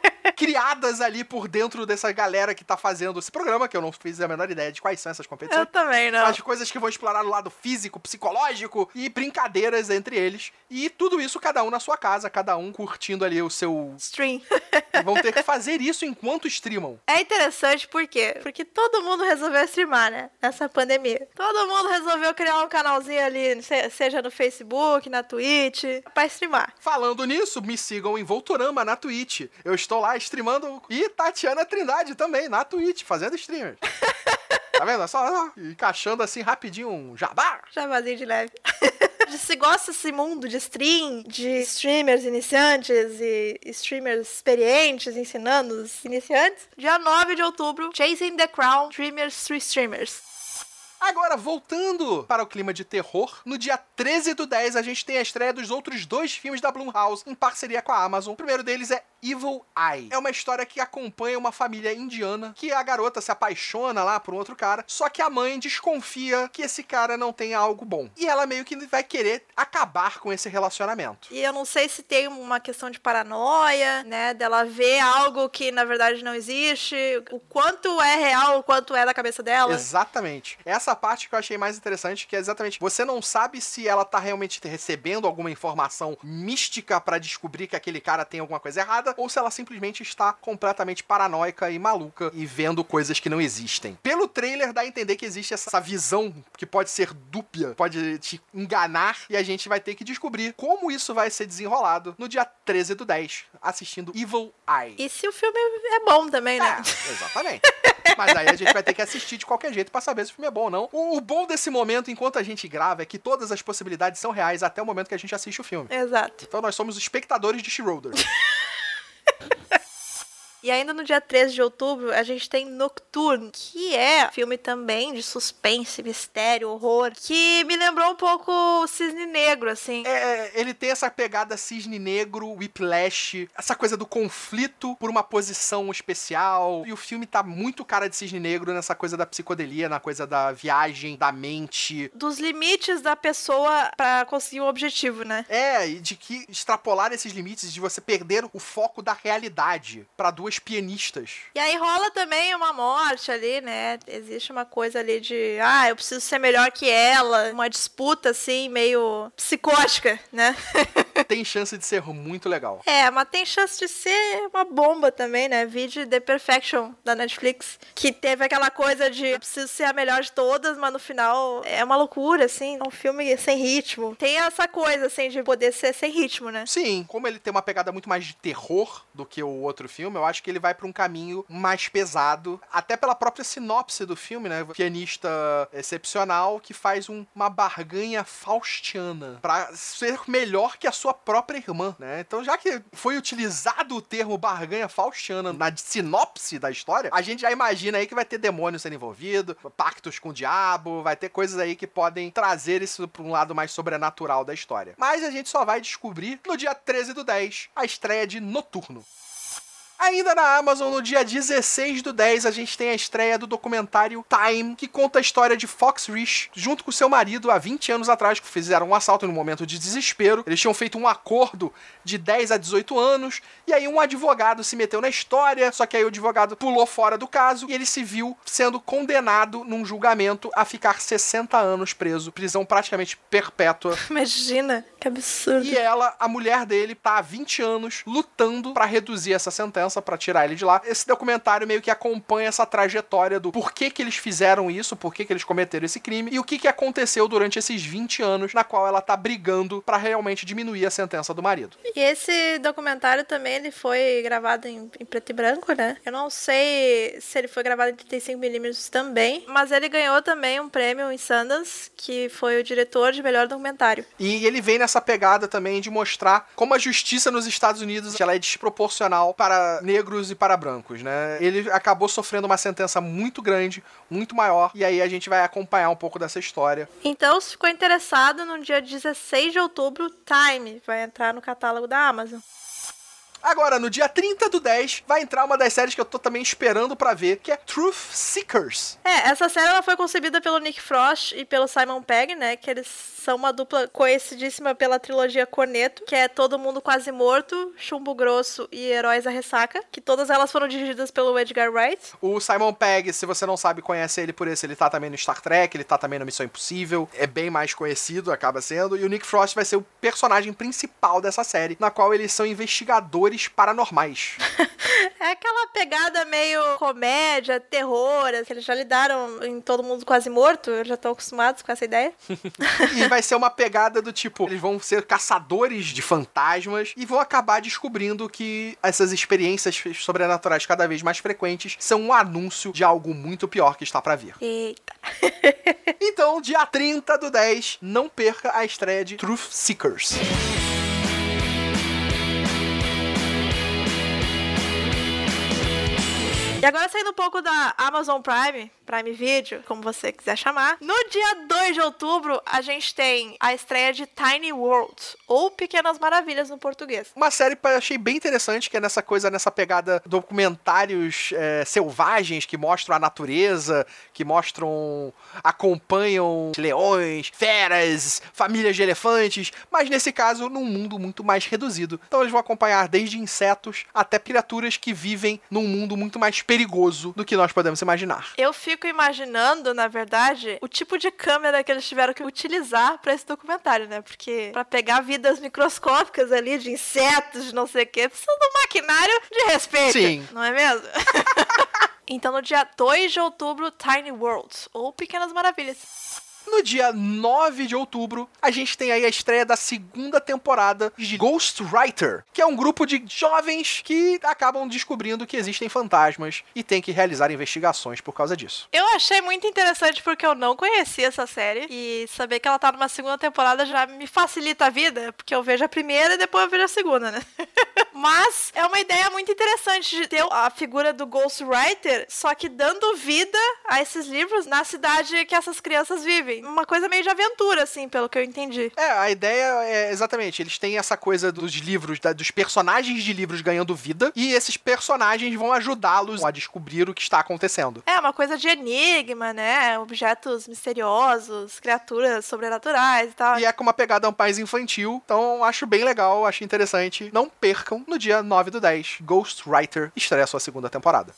criadas ali por dentro dessa galera que tá fazendo esse programa, que eu não fiz a menor ideia de quais são essas competições. Eu também não. As coisas que vão explorar o lado físico, psicológico e brincadeiras entre eles. E tudo isso cada um na sua casa, cada um curtindo ali o seu... stream. E vão ter que fazer isso enquanto streamam. É interessante, por quê? Porque todo mundo resolveu streamar, né? Nessa pandemia. Todo mundo resolveu criar um canalzinho ali, seja no Facebook, na Twitch, pra streamar. Falando nisso, me sigam em Voltorama na Twitch. Eu estou lá streamando, e Tatiana Trindade também, na Twitch, fazendo streamers. Tá vendo? Só encaixando assim rapidinho um jabá. Jabazinho de leve. Se gosta desse mundo de stream, de streamers iniciantes e streamers experientes ensinando os iniciantes, dia nove de outubro, Chasing the Crown, Dreamers to Streamers. Agora, voltando para o clima de terror, no dia treze do dez a gente tem a estreia dos outros dois filmes da Blumhouse em parceria com a Amazon. O primeiro deles é Evil Eye. É uma história que acompanha uma família indiana, que a garota se apaixona lá por um outro cara, só que a mãe desconfia que esse cara não tem algo bom. E ela meio que vai querer acabar com esse relacionamento. E eu não sei se tem uma questão de paranoia, né, dela ver algo que na verdade não existe, o quanto é real, o quanto é da cabeça dela. Exatamente. Essa parte que eu achei mais interessante, que é exatamente, você não sabe se ela tá realmente recebendo alguma informação mística pra descobrir que aquele cara tem alguma coisa errada, ou se ela simplesmente está completamente paranoica e maluca e vendo coisas que não existem. Pelo trailer dá a entender que existe essa visão que pode ser dúbia, pode te enganar, e a gente vai ter que descobrir como isso vai ser desenrolado no dia treze do dez, assistindo Evil Eye. E se o filme é bom também, né? É, exatamente. Mas aí a gente vai ter que assistir de qualquer jeito pra saber se o filme é bom ou não. O, o bom desse momento, enquanto a gente grava, é que todas as possibilidades são reais até o momento que a gente assiste o filme. Exato. Então nós somos os espectadores de Schroeder. E ainda no dia treze de outubro, a gente tem Nocturne, que é filme também de suspense, mistério, horror, que me lembrou um pouco o Cisne Negro, assim. É, ele tem essa pegada Cisne Negro, Whiplash, essa coisa do conflito por uma posição especial, e o filme tá muito cara de Cisne Negro nessa coisa da psicodelia, na coisa da viagem, da mente. Dos limites da pessoa pra conseguir um objetivo, né? É, e de que extrapolar esses limites, de você perder o foco da realidade pra duas pianistas. E aí rola também uma morte ali, né? Existe uma coisa ali de, ah, eu preciso ser melhor que ela. Uma disputa, assim, meio psicótica, né? Tem chance de ser muito legal. É, mas tem chance de ser uma bomba também, né? Vídeo The Perfection, da Netflix, que teve aquela coisa de, eu preciso ser a melhor de todas, mas no final é uma loucura, assim. É um filme sem ritmo. Tem essa coisa, assim, de poder ser sem ritmo, né? Sim, como ele tem uma pegada muito mais de terror do que o outro filme, eu acho que ele vai pra um caminho mais pesado, até pela própria sinopse do filme, né? Pianista excepcional que faz um, uma barganha faustiana pra ser melhor que a sua própria irmã, né? Então, já que foi utilizado o termo barganha faustiana na sinopse da história, a gente já imagina aí que vai ter demônio sendo envolvido, pactos com o diabo, vai ter coisas aí que podem trazer isso pra um lado mais sobrenatural da história. Mas a gente só vai descobrir no dia treze do dez a estreia de Noturno. Ainda na Amazon, no dia dezesseis do dez, a gente tem a estreia do documentário Time, que conta a história de Fox Rich, junto com seu marido, há vinte anos atrás, que fizeram um assalto no momento de desespero. Eles tinham feito um acordo de dez a dezoito anos, e aí um advogado se meteu na história, só que aí o advogado pulou fora do caso, e ele se viu sendo condenado num julgamento a ficar sessenta anos preso, prisão praticamente perpétua. Imagina, que absurdo. E ela, a mulher dele, tá há vinte anos lutando pra reduzir essa sentença, pra tirar ele de lá. Esse documentário meio que acompanha essa trajetória do porquê que eles fizeram isso, porquê que eles cometeram esse crime, e o que que aconteceu durante esses vinte anos, na qual ela tá brigando pra realmente diminuir a sentença do marido. E esse documentário também, ele foi gravado em, em preto e branco, né? Eu não sei se ele foi gravado em trinta e cinco milímetros também, mas ele ganhou também um prêmio em Sundance, que foi o diretor de melhor documentário. E ele vem nessa pegada também de mostrar como a justiça nos Estados Unidos ela é desproporcional para negros e para brancos, né? Ele acabou sofrendo uma sentença muito grande, muito maior, e aí a gente vai acompanhar um pouco dessa história. Então, se ficou interessado, no dia dezesseis de outubro, Time vai entrar no catálogo da Amazon. Agora, no dia trinta do dez, vai entrar uma das séries que eu tô também esperando pra ver, que é Truth Seekers. É, essa série ela foi concebida pelo Nick Frost e pelo Simon Pegg, né, que eles são uma dupla conhecidíssima pela trilogia Cornetto, que é Todo Mundo Quase Morto, Chumbo Grosso e Heróis da Ressaca, que todas elas foram dirigidas pelo Edgar Wright. O Simon Pegg, se você não sabe, conhece ele por esse, ele tá também no Star Trek, ele tá também no Missão Impossível, é bem mais conhecido, acaba sendo, e o Nick Frost vai ser o personagem principal dessa série, na qual eles são investigadores paranormais. É aquela pegada meio comédia, terror, que eles já lidaram em Todo Mundo Quase Morto, eles já estão acostumados com essa ideia. E vai ser uma pegada do tipo, eles vão ser caçadores de fantasmas e vão acabar descobrindo que essas experiências sobrenaturais cada vez mais frequentes são um anúncio de algo muito pior que está pra vir. Eita. Então, dia trinta do dez, não perca a estreia de Truth Seekers. E agora, saindo um pouco da Amazon Prime, Prime Video, como você quiser chamar, no dia dois de outubro, a gente tem a estreia de Tiny World, ou Pequenas Maravilhas no português. Uma série que eu achei bem interessante, que é nessa coisa, nessa pegada documentários é, selvagens, que mostram a natureza, que mostram, acompanham leões, feras, famílias de elefantes, mas nesse caso, num mundo muito mais reduzido. Então eles vão acompanhar desde insetos até criaturas que vivem num mundo muito mais perigoso do que nós podemos imaginar. Eu fico imaginando, na verdade, o tipo de câmera que eles tiveram que utilizar pra esse documentário, né? Porque pra pegar vidas microscópicas ali de insetos, de não sei o que, precisa de um maquinário de respeito. Sim. Não é mesmo? Então, no dia dois de outubro, Tiny World, ou Pequenas Maravilhas. No dia nove de outubro, a gente tem aí a estreia da segunda temporada de Ghostwriter, que é um grupo de jovens que acabam descobrindo que existem fantasmas e tem que realizar investigações por causa disso. Eu achei muito interessante porque eu não conhecia essa série e saber que ela tá numa segunda temporada já me facilita a vida, porque eu vejo a primeira e depois eu vejo a segunda, né? Mas é uma ideia muito interessante de ter a figura do Ghostwriter, só que dando vida a esses livros na cidade que essas crianças vivem. Uma coisa meio de aventura, assim, pelo que eu entendi. É, a ideia é exatamente, eles têm essa coisa dos livros, da, dos personagens de livros ganhando vida, e esses personagens vão ajudá-los a descobrir o que está acontecendo. É, uma coisa de enigma, né? Objetos misteriosos, criaturas sobrenaturais e tal. E é com uma pegada mais infantil, então acho bem legal, acho interessante. Não percam, no dia nove do dez, Ghostwriter estreia a sua segunda temporada.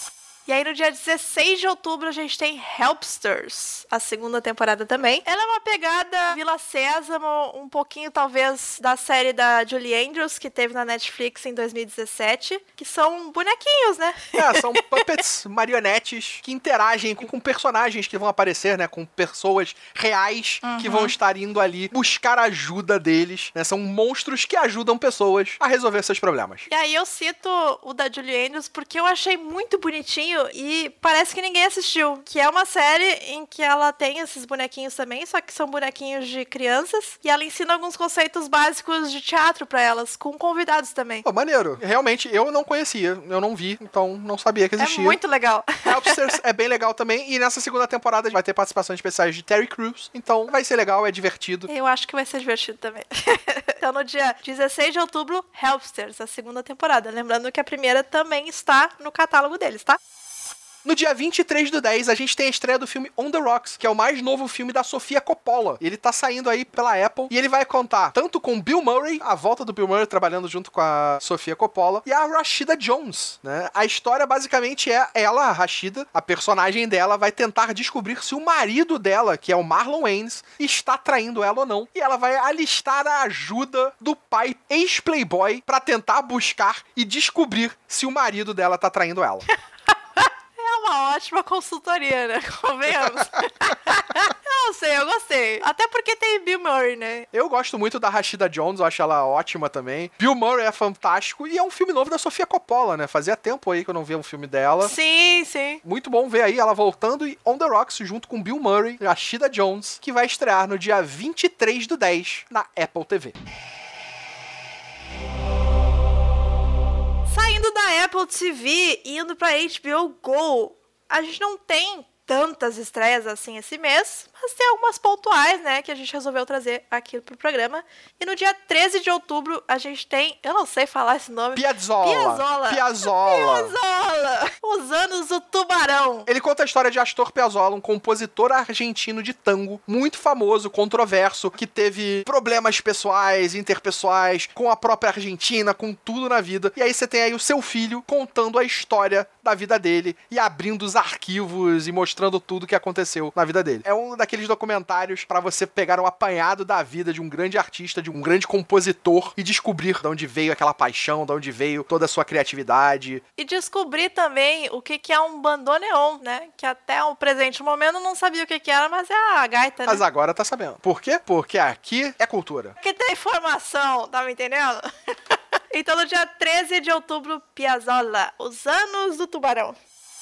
E aí no dia dezesseis de outubro a gente tem Helpsters, a segunda temporada também. Ela é uma pegada Vila Sésamo, um pouquinho talvez da série da Julie Andrews, que teve na Netflix em dois mil e dezessete, que são bonequinhos, né? É, são puppets, marionetes, que interagem com, com personagens que vão aparecer, né? Com pessoas reais uhum. que vão estar indo ali buscar ajuda deles, né? São monstros que ajudam pessoas a resolver seus problemas. E aí eu cito o da Julie Andrews porque eu achei muito bonitinho e parece que ninguém assistiu, que é uma série em que ela tem esses bonequinhos também, só que são bonequinhos de crianças, e ela ensina alguns conceitos básicos de teatro pra elas, com convidados também. Pô, maneiro. Realmente, eu não conhecia, eu não vi, então não sabia que existia. É muito legal. Helpsters é bem legal também, e nessa segunda temporada vai ter participações especiais de Terry Crews, então vai ser legal, é divertido. Eu acho que vai ser divertido também. Então no dia dezesseis de outubro, Helpsters, a segunda temporada. Lembrando que a primeira também está no catálogo deles, tá? No dia vinte e três do dez, a gente tem a estreia do filme On the Rocks, que é o mais novo filme da Sofia Coppola. Ele tá saindo aí pela Apple, e ele vai contar tanto com Bill Murray, a volta do Bill Murray trabalhando junto com a Sofia Coppola, e a Rashida Jones, né? A história basicamente é ela, a Rashida, a personagem dela, vai tentar descobrir se o marido dela, que é o Marlon Wayans, está traindo ela ou não. E ela vai alistar a ajuda do pai ex-playboy pra tentar buscar e descobrir se o marido dela tá traindo ela. É uma ótima consultoria, né? Convenhamos. Eu não sei, eu gostei. Até porque tem Bill Murray, né? Eu gosto muito da Rashida Jones, eu acho ela ótima também. Bill Murray é fantástico e é um filme novo da Sofia Coppola, né? Fazia tempo aí que eu não via um filme dela. Sim, sim. Muito bom ver aí ela voltando e On the Rocks junto com Bill Murray, Rashida Jones, que vai estrear no dia vinte e três do dez na Apple T V. Saindo da Apple T V e indo pra H B O Go, a gente não tem tantas estreias assim esse mês, mas tem algumas pontuais, né, que a gente resolveu trazer aqui pro programa. E no dia treze de outubro a gente tem, eu não sei falar esse nome. Piazzolla. Piazzolla. Piazzolla. Piazzolla. Os Anos do Tubarão. Ele conta a história de Astor Piazzolla, um compositor argentino de tango, muito famoso, controverso, que teve problemas pessoais, interpessoais, com a própria Argentina, com tudo na vida. E aí você tem aí o seu filho contando a história da vida dele e abrindo os arquivos e mostrando tudo que aconteceu na vida dele. É um daqueles documentários pra você pegar um apanhado da vida de um grande artista, de um grande compositor e descobrir de onde veio aquela paixão, de onde veio toda a sua criatividade. E descobrir também o que que é um bandoneon, né? Que até o presente momento eu não sabia o que que era, mas é a gaita, né? Mas agora tá sabendo. Por quê? Porque aqui é cultura. Aqui tem informação, tá me entendendo? Então no dia treze de outubro, Piazzolla, Os Anos do Tubarão.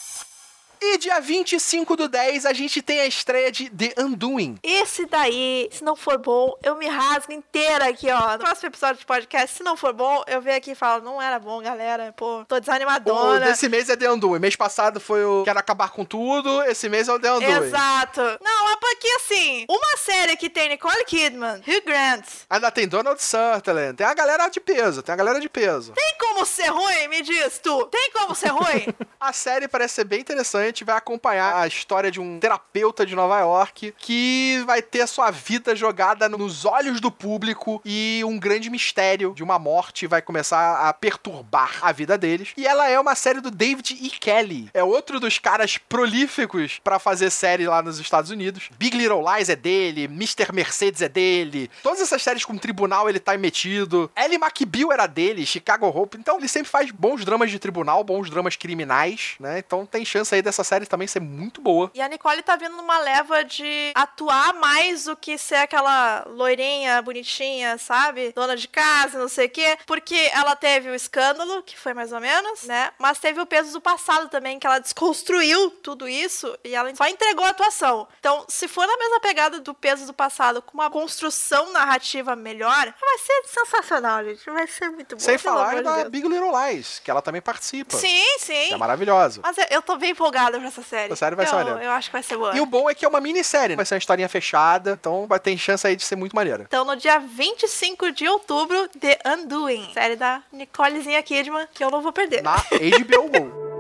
E dia vinte e cinco do dez, a gente tem a estreia de The Undoing. Esse daí, se não for bom, eu me rasgo inteira aqui, ó. No próximo episódio de podcast, se não for bom, eu venho aqui e falo, não era bom, galera. Pô, tô desanimadona. O desse mês é The Undoing. Mês passado foi o Quero Acabar com Tudo. Esse mês é o The Undoing. Exato. Não, é porque, assim, uma série que tem Nicole Kidman, Hugh Grant. Ainda tem Donald Sutherland. Tem a galera de peso. Tem a galera de peso. Tem como ser ruim, me diz tu? Tem como ser ruim? A série parece ser bem interessante. Vai acompanhar a história de um terapeuta de Nova York que vai ter a sua vida jogada nos olhos do público e um grande mistério de uma morte vai começar a perturbar a vida deles. E ela é uma série do David E. Kelly. É outro dos caras prolíficos pra fazer série lá nos Estados Unidos. Big Little Lies é dele, mister Mercedes é dele. Todas essas séries com tribunal ele tá metido. Ellie McBeal era dele, Chicago Hope. Então ele sempre faz bons dramas de tribunal, bons dramas criminais, né? Então tem chance aí dessa série também ser muito boa. E a Nicole tá vindo numa leva de atuar mais do que ser aquela loirinha, bonitinha, sabe? Dona de casa, não sei o quê. Porque ela teve o Escândalo, que foi mais ou menos, né? Mas teve o Peso do Passado também, que ela desconstruiu tudo isso e ela só entregou a atuação. Então, se for na mesma pegada do Peso do Passado, com uma construção narrativa melhor, vai ser sensacional, gente. Vai ser muito bom. Sem falar da de Big Little Lies, que ela também participa. Sim, sim. Que é maravilhosa. Mas eu tô bem empolgada pra essa série. A série vai eu, ser maneira. Eu acho que vai ser boa. E o bom é que é uma minissérie, né? Vai ser uma historinha fechada, então vai ter chance aí de ser muito maneira. Então, no dia vinte e cinco de outubro, The Undoing, série da Nicolezinha Kidman, que eu não vou perder. Na H B O Go.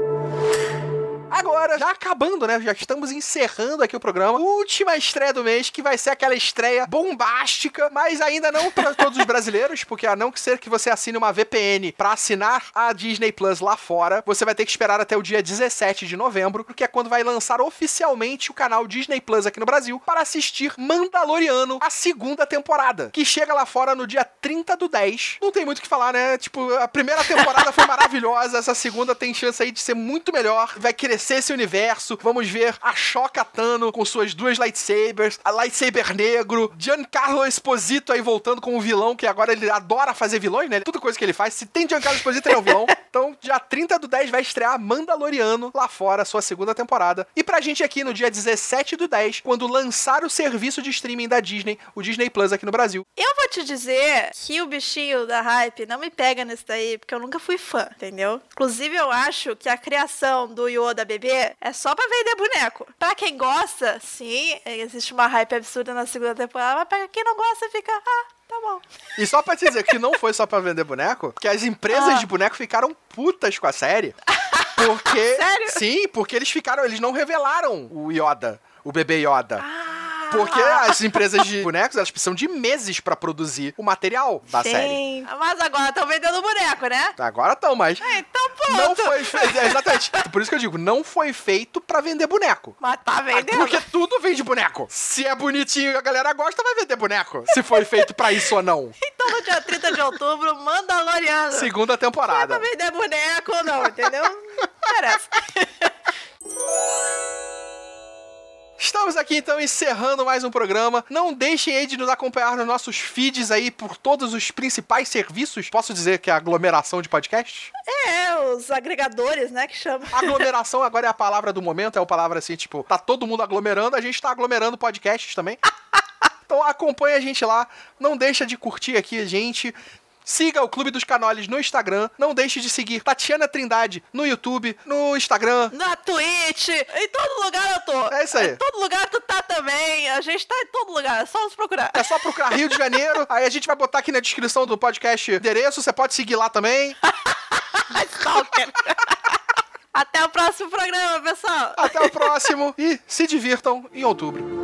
Agora, já acabando, né? Já estamos encerrando aqui o programa. Última estreia do mês, que vai ser aquela estreia bombástica, mas ainda não para todos os brasileiros, porque a não ser que você assine uma V P N para assinar a Disney Plus lá fora, você vai ter que esperar até o dia dezessete de novembro, porque é quando vai lançar oficialmente o canal Disney Plus aqui no Brasil, para assistir Mandaloriano, a segunda temporada, que chega lá fora no dia trinta do dez. Não tem muito o que falar, né? Tipo, a primeira temporada foi maravilhosa, essa segunda tem chance aí de ser muito melhor, vai crescer esse universo. Vamos ver a Ahsoka Tano com suas duas lightsabers, a lightsaber negro, Giancarlo Esposito aí voltando como vilão, que agora ele adora fazer vilões, né? Tudo coisa que ele faz, se tem Giancarlo Esposito, ele é um vilão. Então, dia trinta do dez vai estrear Mandaloriano lá fora, sua segunda temporada. E pra gente aqui no dia dezessete do dez, quando lançar o serviço de streaming da Disney, o Disney Plus aqui no Brasil. Eu vou te dizer que o bichinho da hype não me pega nesse daí, porque eu nunca fui fã, entendeu? Inclusive, eu acho que a criação do Yoda Baby bebê é só pra vender boneco. Pra quem gosta, sim, existe uma hype absurda na segunda temporada, mas pra quem não gosta, fica, ah, tá bom. E só pra te dizer que não foi só pra vender boneco, porque as empresas ah. de boneco ficaram putas com a série. Porque... Sério? Sim, porque eles ficaram, eles não revelaram o Yoda, o bebê Yoda. Ah. Porque as empresas de bonecos, elas precisam de meses pra produzir o material da Sim. série. Mas agora estão vendendo boneco, né? Agora estão, mas... É, então pronto. Não foi feito... É, exatamente. Por isso que eu digo, não foi feito pra vender boneco. Mas tá vendendo. Porque tudo vende boneco. Se é bonitinho e a galera gosta, vai vender boneco. Se foi feito pra isso ou não. Então no dia trinta de outubro, Mandaloriano. Segunda temporada. Se é pra vender boneco ou não, entendeu? Não interessa. Estamos aqui, então, encerrando mais um programa. Não deixem aí de nos acompanhar nos nossos feeds aí por todos os principais serviços. Posso dizer que é a aglomeração de podcasts? É, os agregadores, né, que chamam. Aglomeração agora é a palavra do momento, é a palavra assim, tipo, tá todo mundo aglomerando, a gente tá aglomerando podcasts também. Então acompanha a gente lá, não deixa de curtir aqui a gente. Siga o Clube dos Canoles no Instagram. Não deixe de seguir Tatiana Trindade no YouTube, no Instagram. Na Twitch. Em todo lugar eu tô. É isso aí. Em todo lugar tu tá também. A gente tá em todo lugar. É só nos procurar. É só procurar Rio de Janeiro. Aí a gente vai botar aqui na descrição do podcast o endereço. Você pode seguir lá também. Stalker. Até o próximo programa, pessoal. Até o próximo. E se divirtam em outubro.